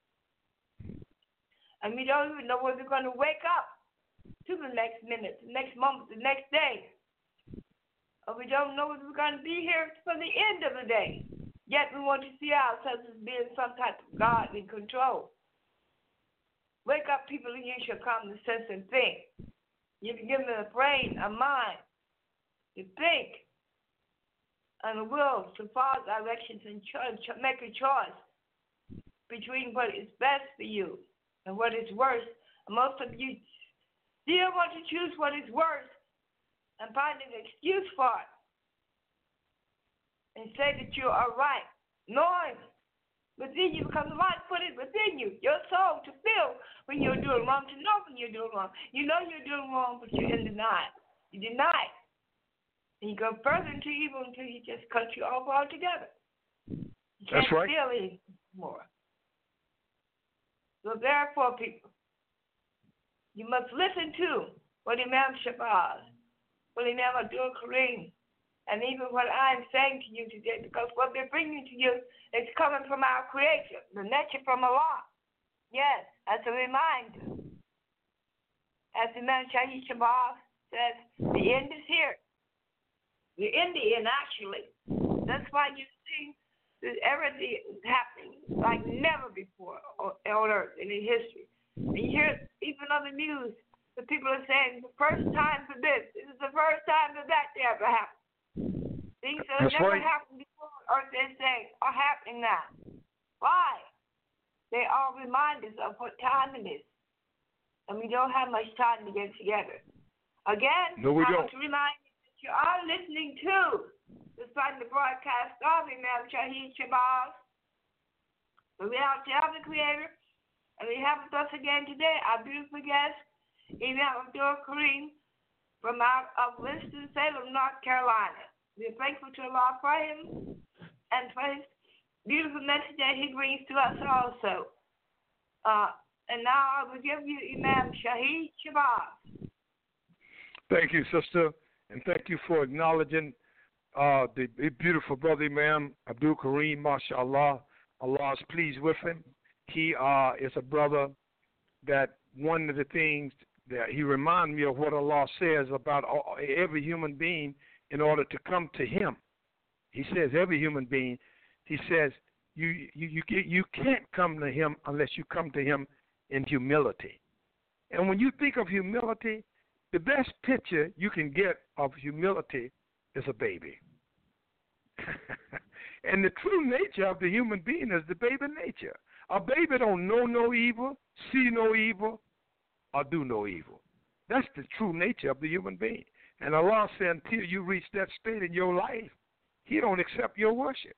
And we don't even know whether we're going to wake up to the next minute, the next moment, the next day. Or we don't know whether we're going to be here for the end of the day. Yet we want to see ourselves as being some type of God in control. Wake up, people, and you shall come to sense and think. You can give them a brain, a mind to think, and a will to follow directions and make a choice between what is best for you and what is worse. And most of you still want to choose what is worse and find an excuse for it and say that you are right, knowing within you, because the light put it within you, your soul, to feel when you're doing wrong, to know when you're doing wrong. You know you're doing wrong, but you're in denial. You deny it. And you go further into evil until he just cuts you off altogether. You can't That's right. feel anymore. So therefore, people, you must listen to what Imam Shabazz, what Imam Abdul Kareem, and even what I'm saying to you today, because what they're bringing to you is coming from our Creator, the nature from Allah. Yes, as a reminder. As Imam Shahid Shabazz says, the end is here. We're in the end, actually. That's why you see this everything happening like never before on earth in history. And you hear even on the news, the people are saying the first time for this is the first time for that to ever happen. Things that have never happened before, or they're saying, are happening now. Why? They are reminders of what time it is. And we don't have much time to get together. Again, I want to remind you that you are listening to the broadcast of Imam Shahid Shabazz. So we have to have the Creator. And we have with us again today our beautiful guest, Imam Abdul Kareem, from out of Winston-Salem, North Carolina. We're thankful to Allah for him and for his beautiful message that he brings to us also. And now I will give you Imam Shahid Shabazz. Thank you, sister, and thank you for acknowledging the beautiful brother Imam Abdul Kareem, mashallah. Allah is pleased with him. He is a brother that one of the things that he reminds me of what Allah says about every human being in order to come to him. He says every human being, he says you can't come to him unless you come to him in humility. And when you think of humility, the best picture you can get of humility is a baby. And the true nature of the human being is the baby nature. A baby don't know no evil, see no evil, or do no evil. That's the true nature of the human being. And Allah said until you reach that state in your life, he don't accept your worship.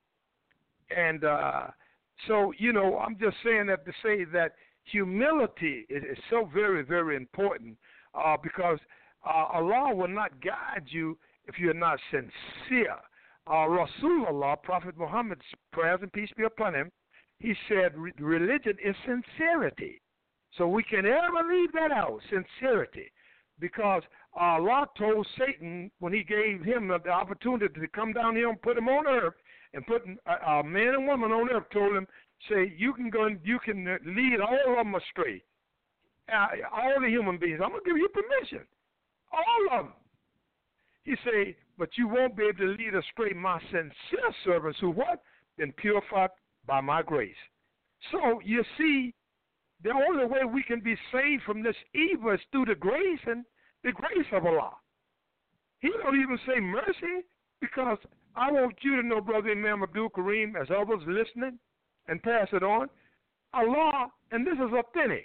And so, I'm just saying that to say that humility is so very, very important because Allah will not guide you if you're not sincere. Rasulullah, Prophet Muhammad's prayers and peace be upon him, he said religion is sincerity. So we can never leave that out, sincerity. Because Allah told Satan when he gave him the opportunity to come down here and put him on earth, and put a man and woman on earth, told him, say, you can go and you can lead all of them astray. All the human beings. I'm going to give you permission. All of them. He say, but you won't be able to lead astray my sincere servants who what? Been purified by my grace. So you see, the only way we can be saved from this evil is through the grace and the grace of Allah. He don't even say mercy, because I want you to know, Brother Imam Abdul Kareem, as others listening, and pass it on. Allah, and this is authentic,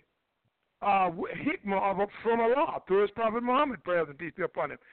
hikmah from Allah through his Prophet Muhammad, prayers and peace be upon him.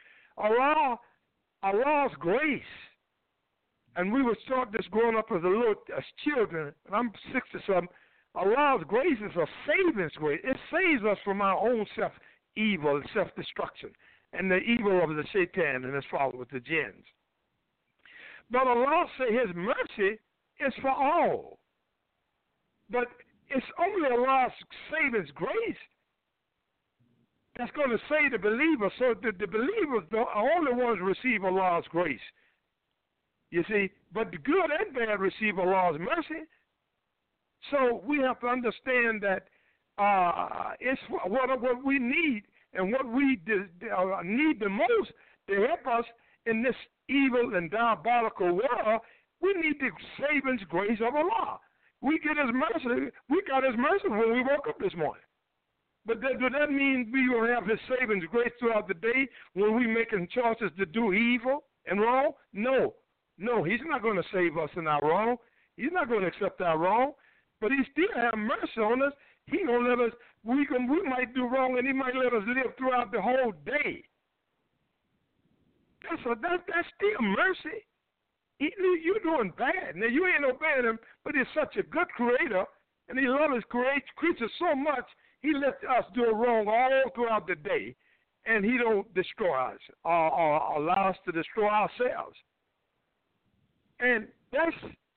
Allah's grace, and we were taught this growing up as children, and I'm 60-something. Allah's grace is a saving grace. It saves us from our own evil and self-destruction and the evil of the shaitan and his followers, the jinns. But Allah said his mercy is for all. But it's only Allah's saving grace that's going to save the believer. So the believers are only ones who receive Allah's grace. You see, but the good and bad receive Allah's mercy. So we have to understand that it's what we need and what we need the most to help us in this evil and diabolical world. We need the saving grace of Allah. We get His mercy. We got His mercy when we woke up this morning. But does that mean we will have His saving grace throughout the day when we making choices to do evil and wrong? No. No, He's not going to save us in our wrong. He's not going to accept our wrong. But He still have mercy on us. He going to let us, we might do wrong, and He might let us live throughout the whole day. That's still mercy. You're doing bad. Now, you ain't obeying Him, but He's such a good Creator, and He loves His creatures so much, He lets us do wrong all throughout the day, and He don't destroy us or allow us to destroy ourselves. And that's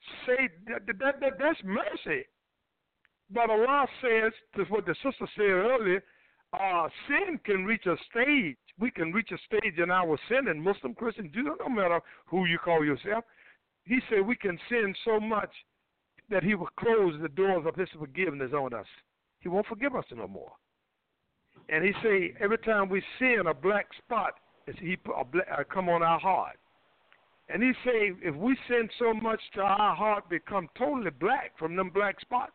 mercy. But Allah says, to what the sister said earlier, sin can reach a stage. We can reach a stage in our sin, and Muslim, Christian, Jew, no matter who you call yourself. He said we can sin so much that He will close the doors of His forgiveness on us. He won't forgive us no more. And He say every time we sin, a black spot come on our heart. And He say if we sin so much till our heart become totally black from them black spots,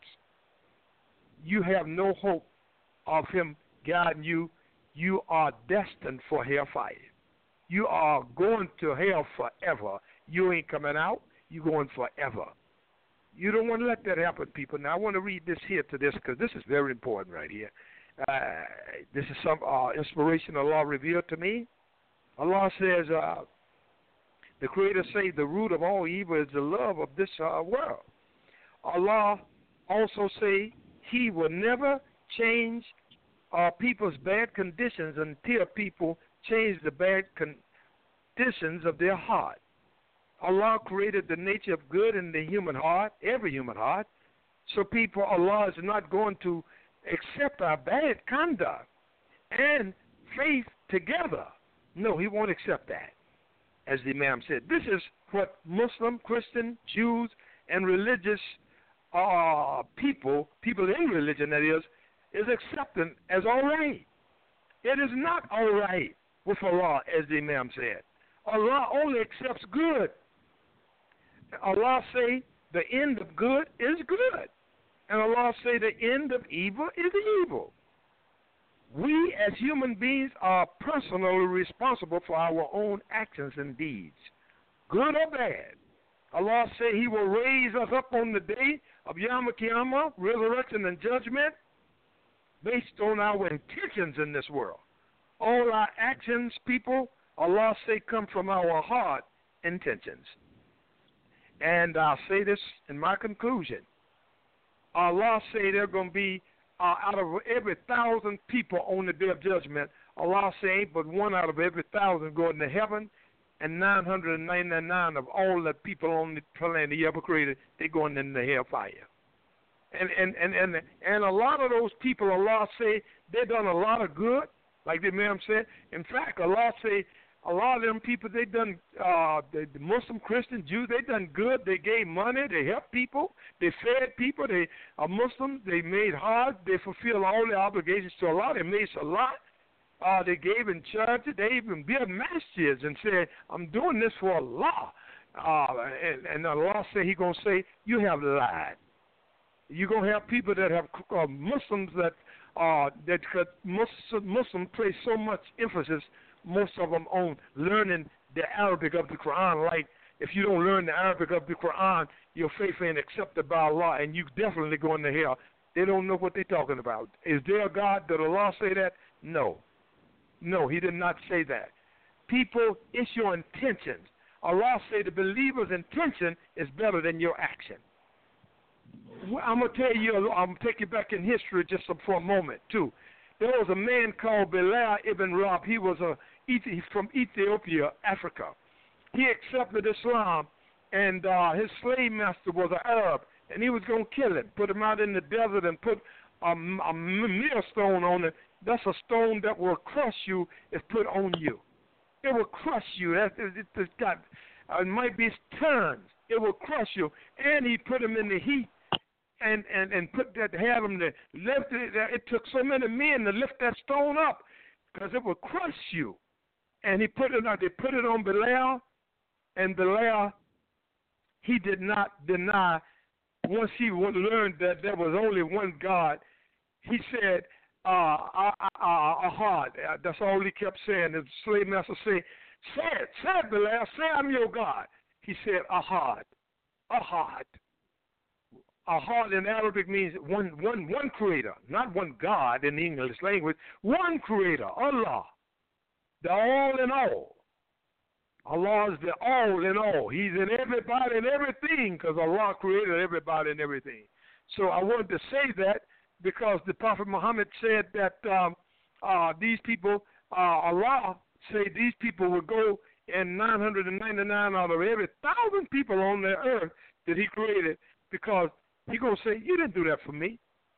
you have no hope of Him guiding you. You are destined for hellfire. You are going to hell forever. You ain't coming out. You're going forever. You don't want to let that happen, people. Now, I want to read this here to this because this is very important right here. This is some inspiration Allah revealed to me. Allah says, the Creator says the root of all evil is the love of this world. Allah also say He will never change people's bad conditions until people change the bad conditions of their heart. Allah created the nature of good in the human heart, every human heart, so Allah is not going to accept our bad conduct and faith together. No, He won't accept that, as the Imam said. This is what Muslim, Christian, Jews, and religious people in religion, that is accepting as all right. It is not all right with Allah, as the Imam said. Allah only accepts good. Allah say the end of good is good. And Allah say the end of evil is evil. We as human beings are personally responsible for our own actions and deeds, good or bad. Allah say He will raise us up on the day of Yom Kippur, resurrection and judgment, based on our intentions in this world. All our actions, people, Allah say, come from our heart intentions. And I'll say this in my conclusion. Allah say there are going to be, out of every 1,000 people on the day of judgment, Allah say but one out of every 1,000 going to heaven, and 999 of all the people on the planet He ever created, they going in the hellfire. And a lot of those people, Allah say, they done a lot of good, like the Imam said. In fact, Allah say, a lot of them people, they done, the Muslim, Christian, Jews, they done good. They gave money, they helped people, they fed people, they are Muslims, they made hard, they fulfilled all their obligations to Allah, they made salat, they gave in charity, they even built masjids and said, I'm doing this for Allah. And Allah say, He going to say, you have lied. You're going to have people that have Muslims that Muslims place so much emphasis, most of them, on learning the Arabic of the Quran. Like, if you don't learn the Arabic of the Quran, your faith ain't accepted by Allah, and you definitely going to hell. They don't know what they're talking about. Is there a God? Did Allah say that? No. No, He did not say that. People, it's your intentions. Allah say the believer's intention is better than your action. I'm going to tell you, I'm going to take you back in history just for a moment, too. There was a man called Bilal ibn Rab. He was he's from Ethiopia, Africa. He accepted Islam and his slave master was an Arab, and he was going to kill him, put him out in the desert and put a millstone on it. That's a stone that will crush you if put on you. It will crush you. It might be turns. It will crush you. And he put him in the heat and put that, had him to lift it. It took so many men to lift that stone up because it will crush you. And they put it on Belial, and Belial, he did not deny. Once he learned that there was only one God, he said, Ahad. That's all he kept saying. The slave master said, say it, Belial, say I'm your God. He said, Ahad. Ahad. Ahad in Arabic means one creator, not one God in the English language. One creator, Allah, the all in all. Allah is the all in all. He's in everybody and everything because Allah created everybody and everything. So I wanted to say that because the Prophet Muhammad said that these people, Allah say these people will go and 999 out of every 1,000 people on the earth that he created, because he going to say, you didn't do that for me.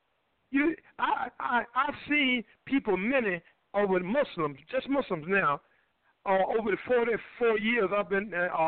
I've seen people, many over Muslims, just Muslims now, over the 44 years I've been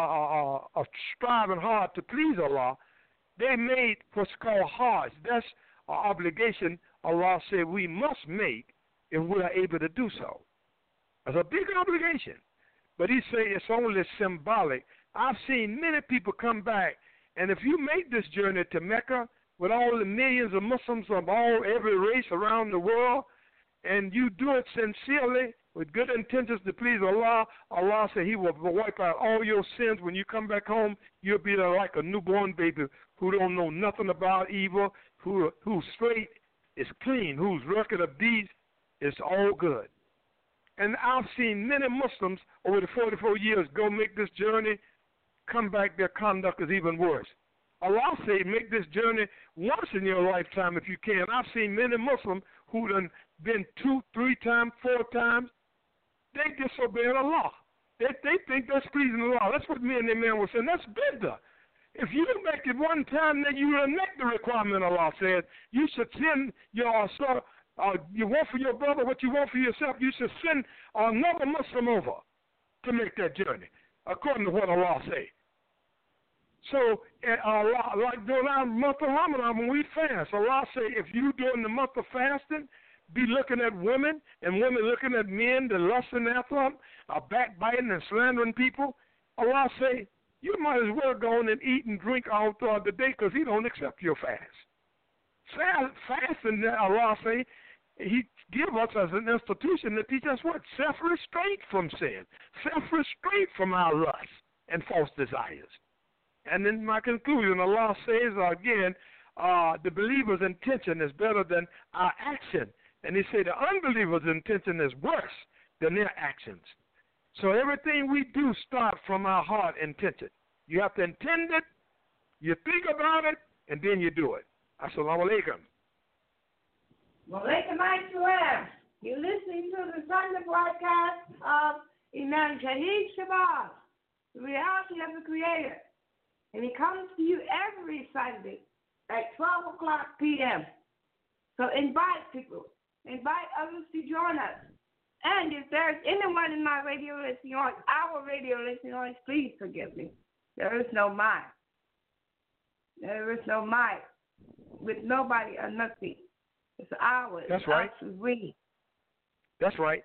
striving hard to please Allah. They made what's called Hajj. That's an obligation Allah said we must make if we are able to do so. It's a big obligation. But he say it's only symbolic. I've seen many people come back, and if you make this journey to Mecca with all the millions of Muslims of every race around the world, and you do it sincerely with good intentions to please Allah, Allah said he will wipe out all your sins. When you come back home, you'll be like a newborn baby who don't know nothing about evil, who's straight, is clean, whose record of deeds is all good. And I've seen many Muslims over the 44 years go make this journey, come back, their conduct is even worse. Allah say make this journey once in your lifetime if you can. I've seen many Muslims who done been 2, 3 times, 4 times. They disobey Allah. They think that's pleasing Allah. That's what me and the man were saying. That's bid'ah. If you make it one time, then you will make the requirement Allah says. You should send your you want for your brother what you want for yourself. You should send another Muslim over to make that journey, according to what Allah say. So, like during our month of Ramadan, when we fast, Allah say if you during the month of fasting, be looking at women and women looking at men, the lusting after them, backbiting and slandering people, Allah say you might as well go on and eat and drink all throughout the day because he don't accept your fast. Fasting, Allah say, he give us as an institution to teach us what? Self-restraint from sin. Self-restraint from our lust and false desires. And in my conclusion, Allah says again, the believer's intention is better than our action. And he said the unbeliever's intention is worse than their actions. So everything we do starts from our heart intention. You have to intend it, you think about it, and then you do it. Assalamu alaikum. Walaikum assalam. You're listening to the Sunday broadcast of Imam Shahid Shabazz, the reality of the Creator. And he comes to you every Sunday at 12 o'clock p.m. So invite people. Invite others to join us. And if there's anyone in my radio listening on, our radio listening on, please forgive me. There is no mine. There is no mine with nobody or nothing. It's ours. That's right. We. That's right.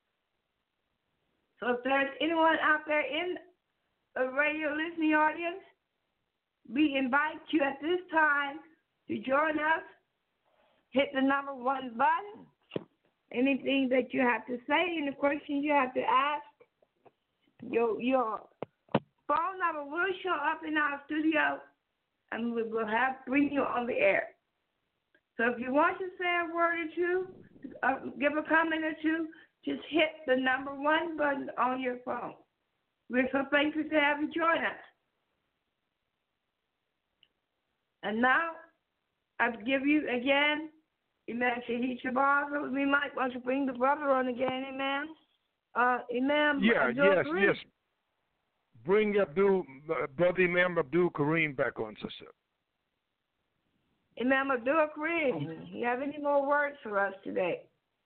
So if there's anyone out there in the radio listening audience, we invite you at this time to join us. Hit the number 1 button. Anything that you have to say, any questions you have to ask, your phone number will show up in our studio, and we will bring you on the air. So if you want to say a word or two, give a comment or two, just hit the number 1 button on your phone. We're so thankful to have you join us. And now, I give you again, Imam Shahid Shabazz. We might want to bring the brother on again, Imam. Imam. Yes. bring Abdul, Brother Imam Abdul Kareem back on, sister. Imam Abdul Kareem, you have any more words for us today?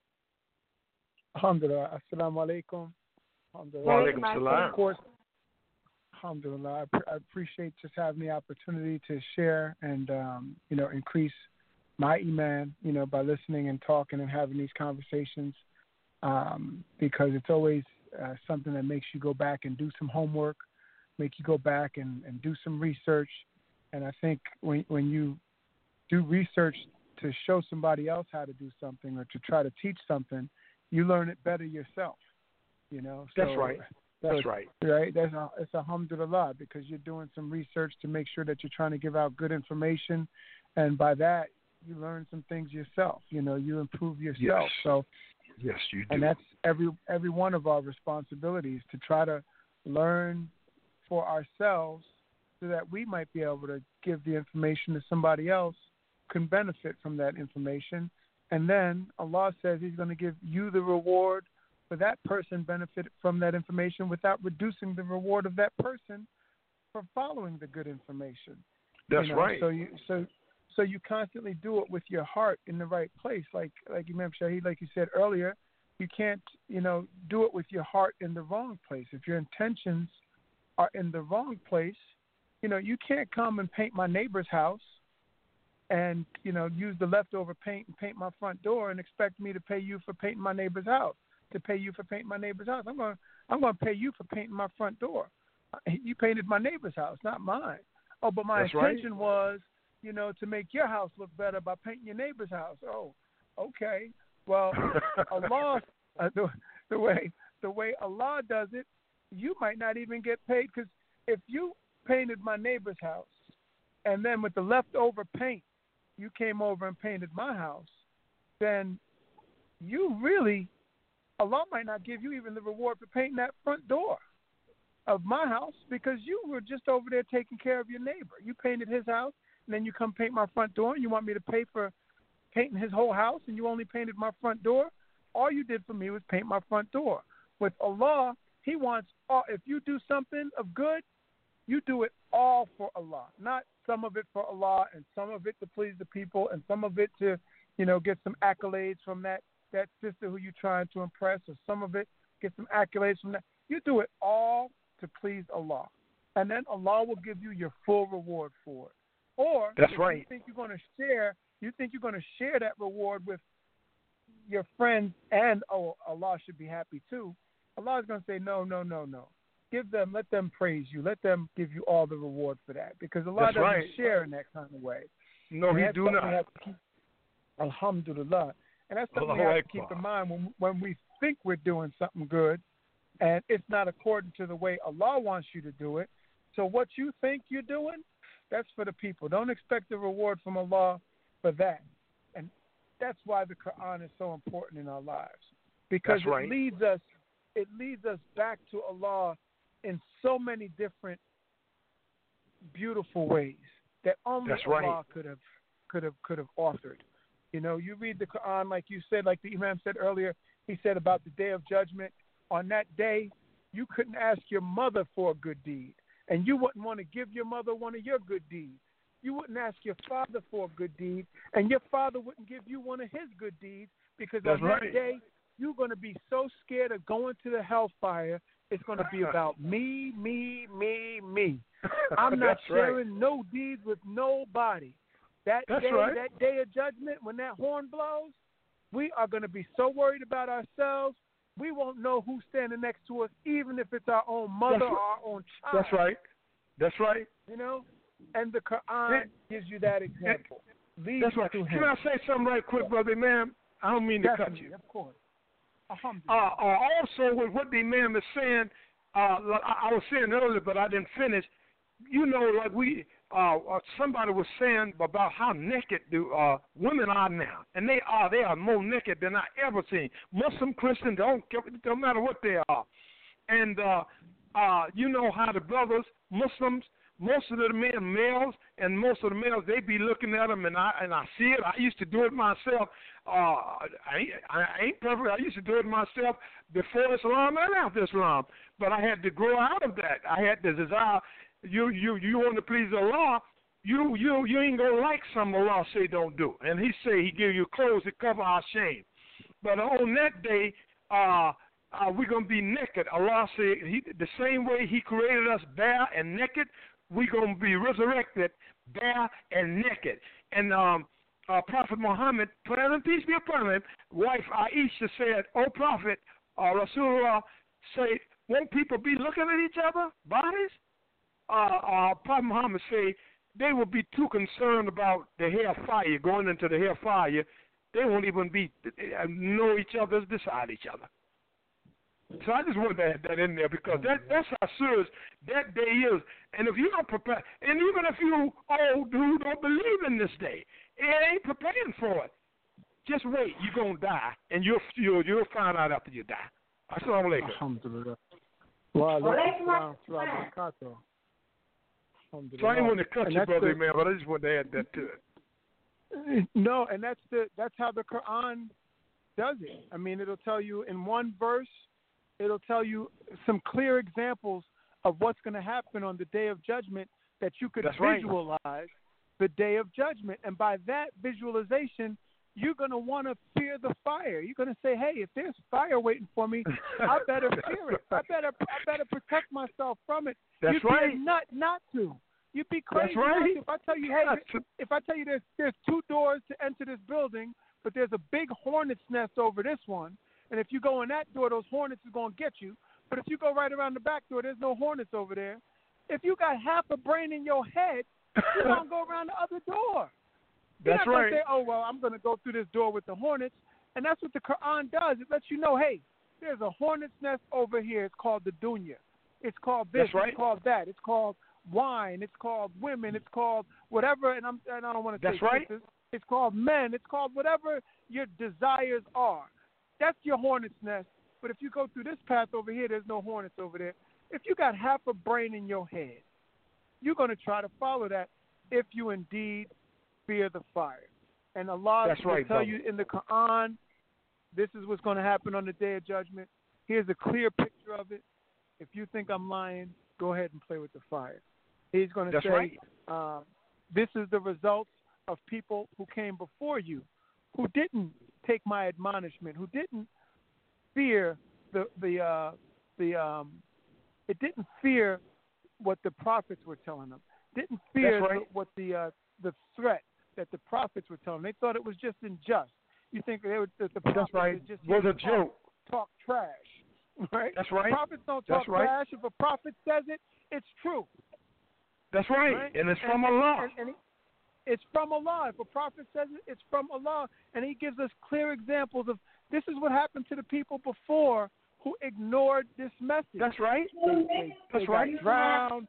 Alhamdulillah. Assalamu alaikum. Wa alaikum salam. Of course, alhamdulillah. I appreciate just having the opportunity to share and, increase my iman, by listening and talking and having these conversations, because it's always something that makes you go back and do some homework, make you go back and do some research. And I think when you do research to show somebody else how to do something or to try to teach something, you learn it better yourself. So that's right. That's right. Right. It's alhamdulillah, because you're doing some research to make sure that you're trying to give out good information, and by that you learn some things yourself. You improve yourself. Yes. So yes, you do. And that's every one of our responsibilities, to try to learn for ourselves so that we might be able to give the information to somebody else who can benefit from that information. And then Allah says He's going to give you the reward for that person benefit from that information without reducing the reward of that person for following the good information. That's right. So you constantly do it with your heart in the right place. Like Imam Shahid, like you said earlier, you can't, do it with your heart in the wrong place. If your intentions are in the wrong place, you can't come and paint my neighbor's house and, use the leftover paint and paint my front door and expect me to pay you for painting my neighbor's house, I'm going to pay you for painting my front door. You painted my neighbor's house, not mine. Oh, but my intention was, to make your house look better by painting your neighbor's house. Oh, okay. Well, Allah, the way Allah does it, you might not even get paid, because if you painted my neighbor's house and then with the leftover paint you came over and painted my house, then Allah might not give you even the reward for painting that front door of my house, because you were just over there taking care of your neighbor. You painted his house, and then you come paint my front door, and you want me to pay for painting his whole house, and you only painted my front door? All you did for me was paint my front door. With Allah, He wants if you do something of good, you do it all for Allah, not some of it for Allah and some of it to please the people and some of it to, get some accolades from that sister who you're trying to impress, or some of it get some accolades from that. You do it all to please Allah, and then Allah will give you your full reward for it. Or that's if right. You think you're going to share that reward with your friends, and Allah should be happy too. Allah is going to say no. Let them praise you. Let them give you all the reward for that, because Allah doesn't share in that kind of way. No, He do not. Alhamdulillah. And that's something we have to keep in mind when we think we're doing something good and it's not according to the way Allah wants you to do it. So what you think you're doing, that's for the people. Don't expect the reward from Allah for that. And that's why the Quran is so important in our lives, because it leads us back to Allah in so many different beautiful ways that only Allah could have authored. You read the Quran, like you said, like the Imam said earlier, he said about the Day of Judgment. On that day, you couldn't ask your mother for a good deed, and you wouldn't want to give your mother one of your good deeds. You wouldn't ask your father for a good deed, and your father wouldn't give you one of his good deeds, because on that day, you're going to be so scared of going to the hellfire, it's going to be about me. I'm not sharing no deeds with nobody. That day of judgment, when that horn blows, we are going to be so worried about ourselves, we won't know who's standing next to us, even if it's our own mother or our own child. That's right. And the Quran gives you that example. That's right. Can I say something right quick, brother Imam? I don't mean to cut you. Of course. Also, with what the Imam is saying, I was saying earlier, but I didn't finish. Like somebody was saying about how naked women are now, and they are more naked than I ever seen. Muslim, Christian, don't matter what they are. And you know how the brothers, Muslims, most of the men, males, and most of the males, they be looking at them, and I see it. I used to do it myself. I ain't perfect. I used to do it myself before Islam and after Islam, but I had to grow out of that. I had the desire. You want to please Allah. You ain't gonna like something Allah say don't do, and He say He give you clothes to cover our shame. But on that day, we're gonna be naked. Allah said the same way He created us bare and naked, we're gonna be resurrected bare and naked. And Prophet Muhammad, prayer and peace be upon him, wife Aisha said, "O Prophet, Rasulullah say, won't people be looking at each other bodies?" Prophet Muhammad say, they will be too concerned about the hellfire, going into the hellfire. They won't even know each other beside each other. So I just wanted to add that in there because that's how serious that day is. And if you don't prepare, and even if you old who don't believe in this day, it ain't preparing for it. Just wait, you're gonna die, and you'll find out after you die. Assalamu alaikum. Alhamdulillah. Wa alaikum assalam. So I didn't want to cut you, brother, man, but I just wanted to add that to it. No, and that's how the Quran does it. I mean, it'll tell you in one verse, it'll tell you some clear examples of what's going to happen on the Day of Judgment that you could visualize the Day of Judgment. And by that visualization, you're going to want to fear the fire. You're going to say, hey, if there's fire waiting for me, I better fear it. I better protect myself from it. That's You'd right. be a nut not to. You'd be crazy. That's right. If I tell you, hey, if I tell you there's two doors to enter this building, but there's a big hornet's nest over this one, and if you go in that door, those hornets is going to get you. But if you go right around the back door, there's no hornets over there. If you got half a brain in your head, you're going to go around the other door. You're That's not right. going to say, oh, well, I'm going to go through this door with the hornets. And that's what the Quran does. It lets you know, hey, there's a hornet's nest over here. It's called the dunya. It's called this. That's right. It's called that. It's called wine. It's called women. It's called whatever. And I don't want to say That's right. sisters. It's called men. It's called whatever your desires are. That's your hornet's nest. But if you go through this path over here, there's no hornets over there. If you got half a brain in your head, you're going to try to follow that if you indeed fear the fire. And Allah will tell you in the Quran, this is what's going to happen on the Day of Judgment. Here's a clear picture of it. If you think I'm lying, go ahead and play with the fire. He's going to say, this is the results of people who came before you, who didn't take my admonishment, who didn't fear it didn't fear what the prophets were telling them. Didn't fear what the threat that the prophets were telling them. They thought it was just unjust. You think the prophets would just was a joke. Talk trash, right? That's right. Prophets don't talk trash. If a prophet says it, it's true. That's right. And it's from Allah. It's from Allah. If a prophet says it, it's from Allah. And He gives us clear examples of this is what happened to the people before who ignored this message. That's right. They got drowned.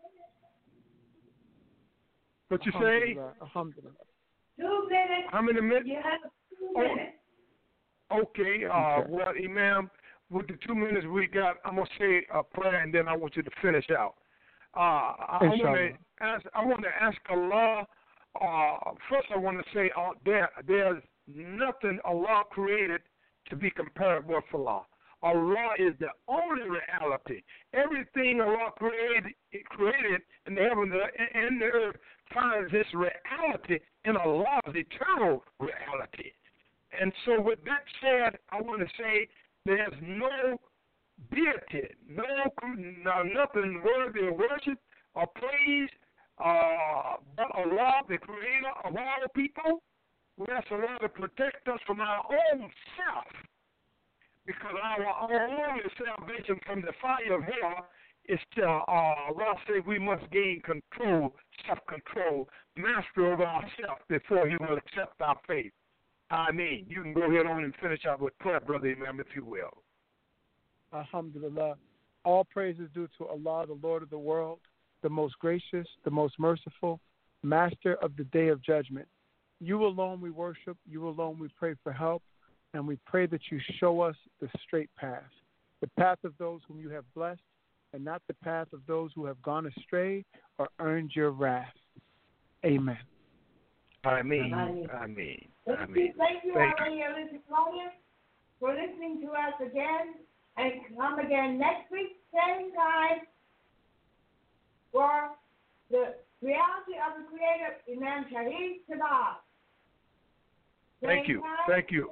What you say? Alhamdulillah. 2 minutes. How many minutes? You have 2 minutes. Okay. Well, Imam, with the 2 minutes we got, I'm going to say a prayer and then I want you to finish out. I want to ask Allah. First, I want to say there's nothing Allah created to be comparable with Allah. Allah is the only reality. Everything Allah created in the heaven and the earth finds its reality in Allah's eternal reality. And so with that said, I want to say there's no deity, nothing worthy of worship or praise but Allah, the creator of all people. We ask Allah to protect us from our own self, because our only salvation from the fire of hell is to, Allah said we must gain control, self-control, mastery over ourselves before He will accept our faith. Ameen. You can go ahead on and finish out with prayer, Brother Imam, if you will. Alhamdulillah. All praise is due to Allah, the Lord of the world, the most gracious, the most merciful, master of the Day of Judgment. You alone we worship. You alone we pray for help. And we pray that you show us the straight path, the path of those whom you have blessed, and not the path of those who have gone astray or earned your wrath. Amen. Amen. Thank you, our radio listening audience, for listening to us again, and come again next week, same time, for the reality of the Creator, Imam Shahid Sabah. Thank you. Thank you.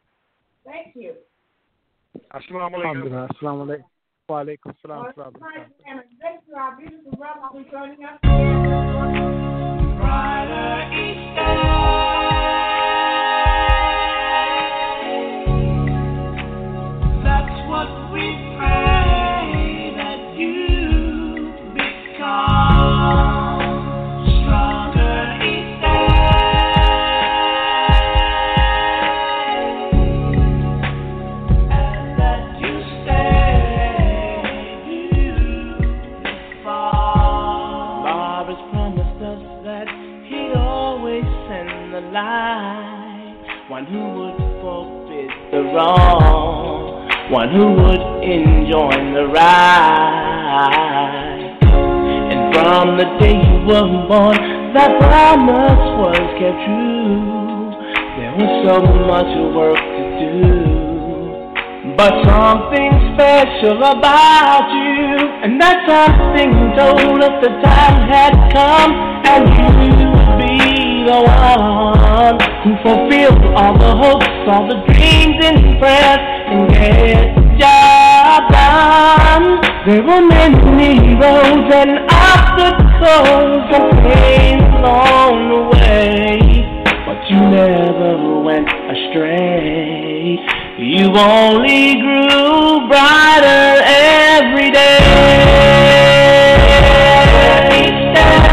Assalamu alaikum. Assalamu alaikum. Wa alaikum salam. Thank you, our beautiful brother, who's joining us. Brighter each day. That's what we pray, that you become stronger each day, and that you stay beautiful. Lord has promised us that He'd always send the light, one who would forbid the wrong, one who would enjoin the right. And from the day you were born, that promise was kept true. There was so much work to do, but something special about you, and that something told us the time had come, and you would be the one who fulfilled all the hopes, all the dreams and prayers, and get the job done. There were many roads and obstacles and pain along the way, but you never went astray. You only grew brighter every day. Each day,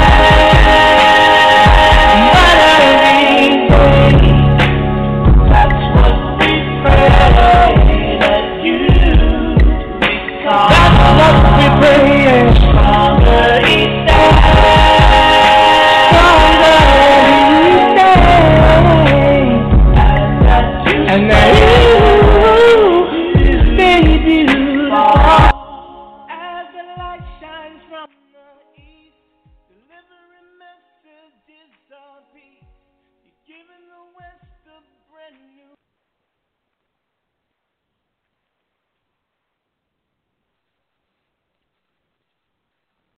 brighter each day. That's what we pray, that you become. That's what we pray, stronger each day. And that you stay beautiful. As the light shines from the east, delivering messages of peace. You're giving the West a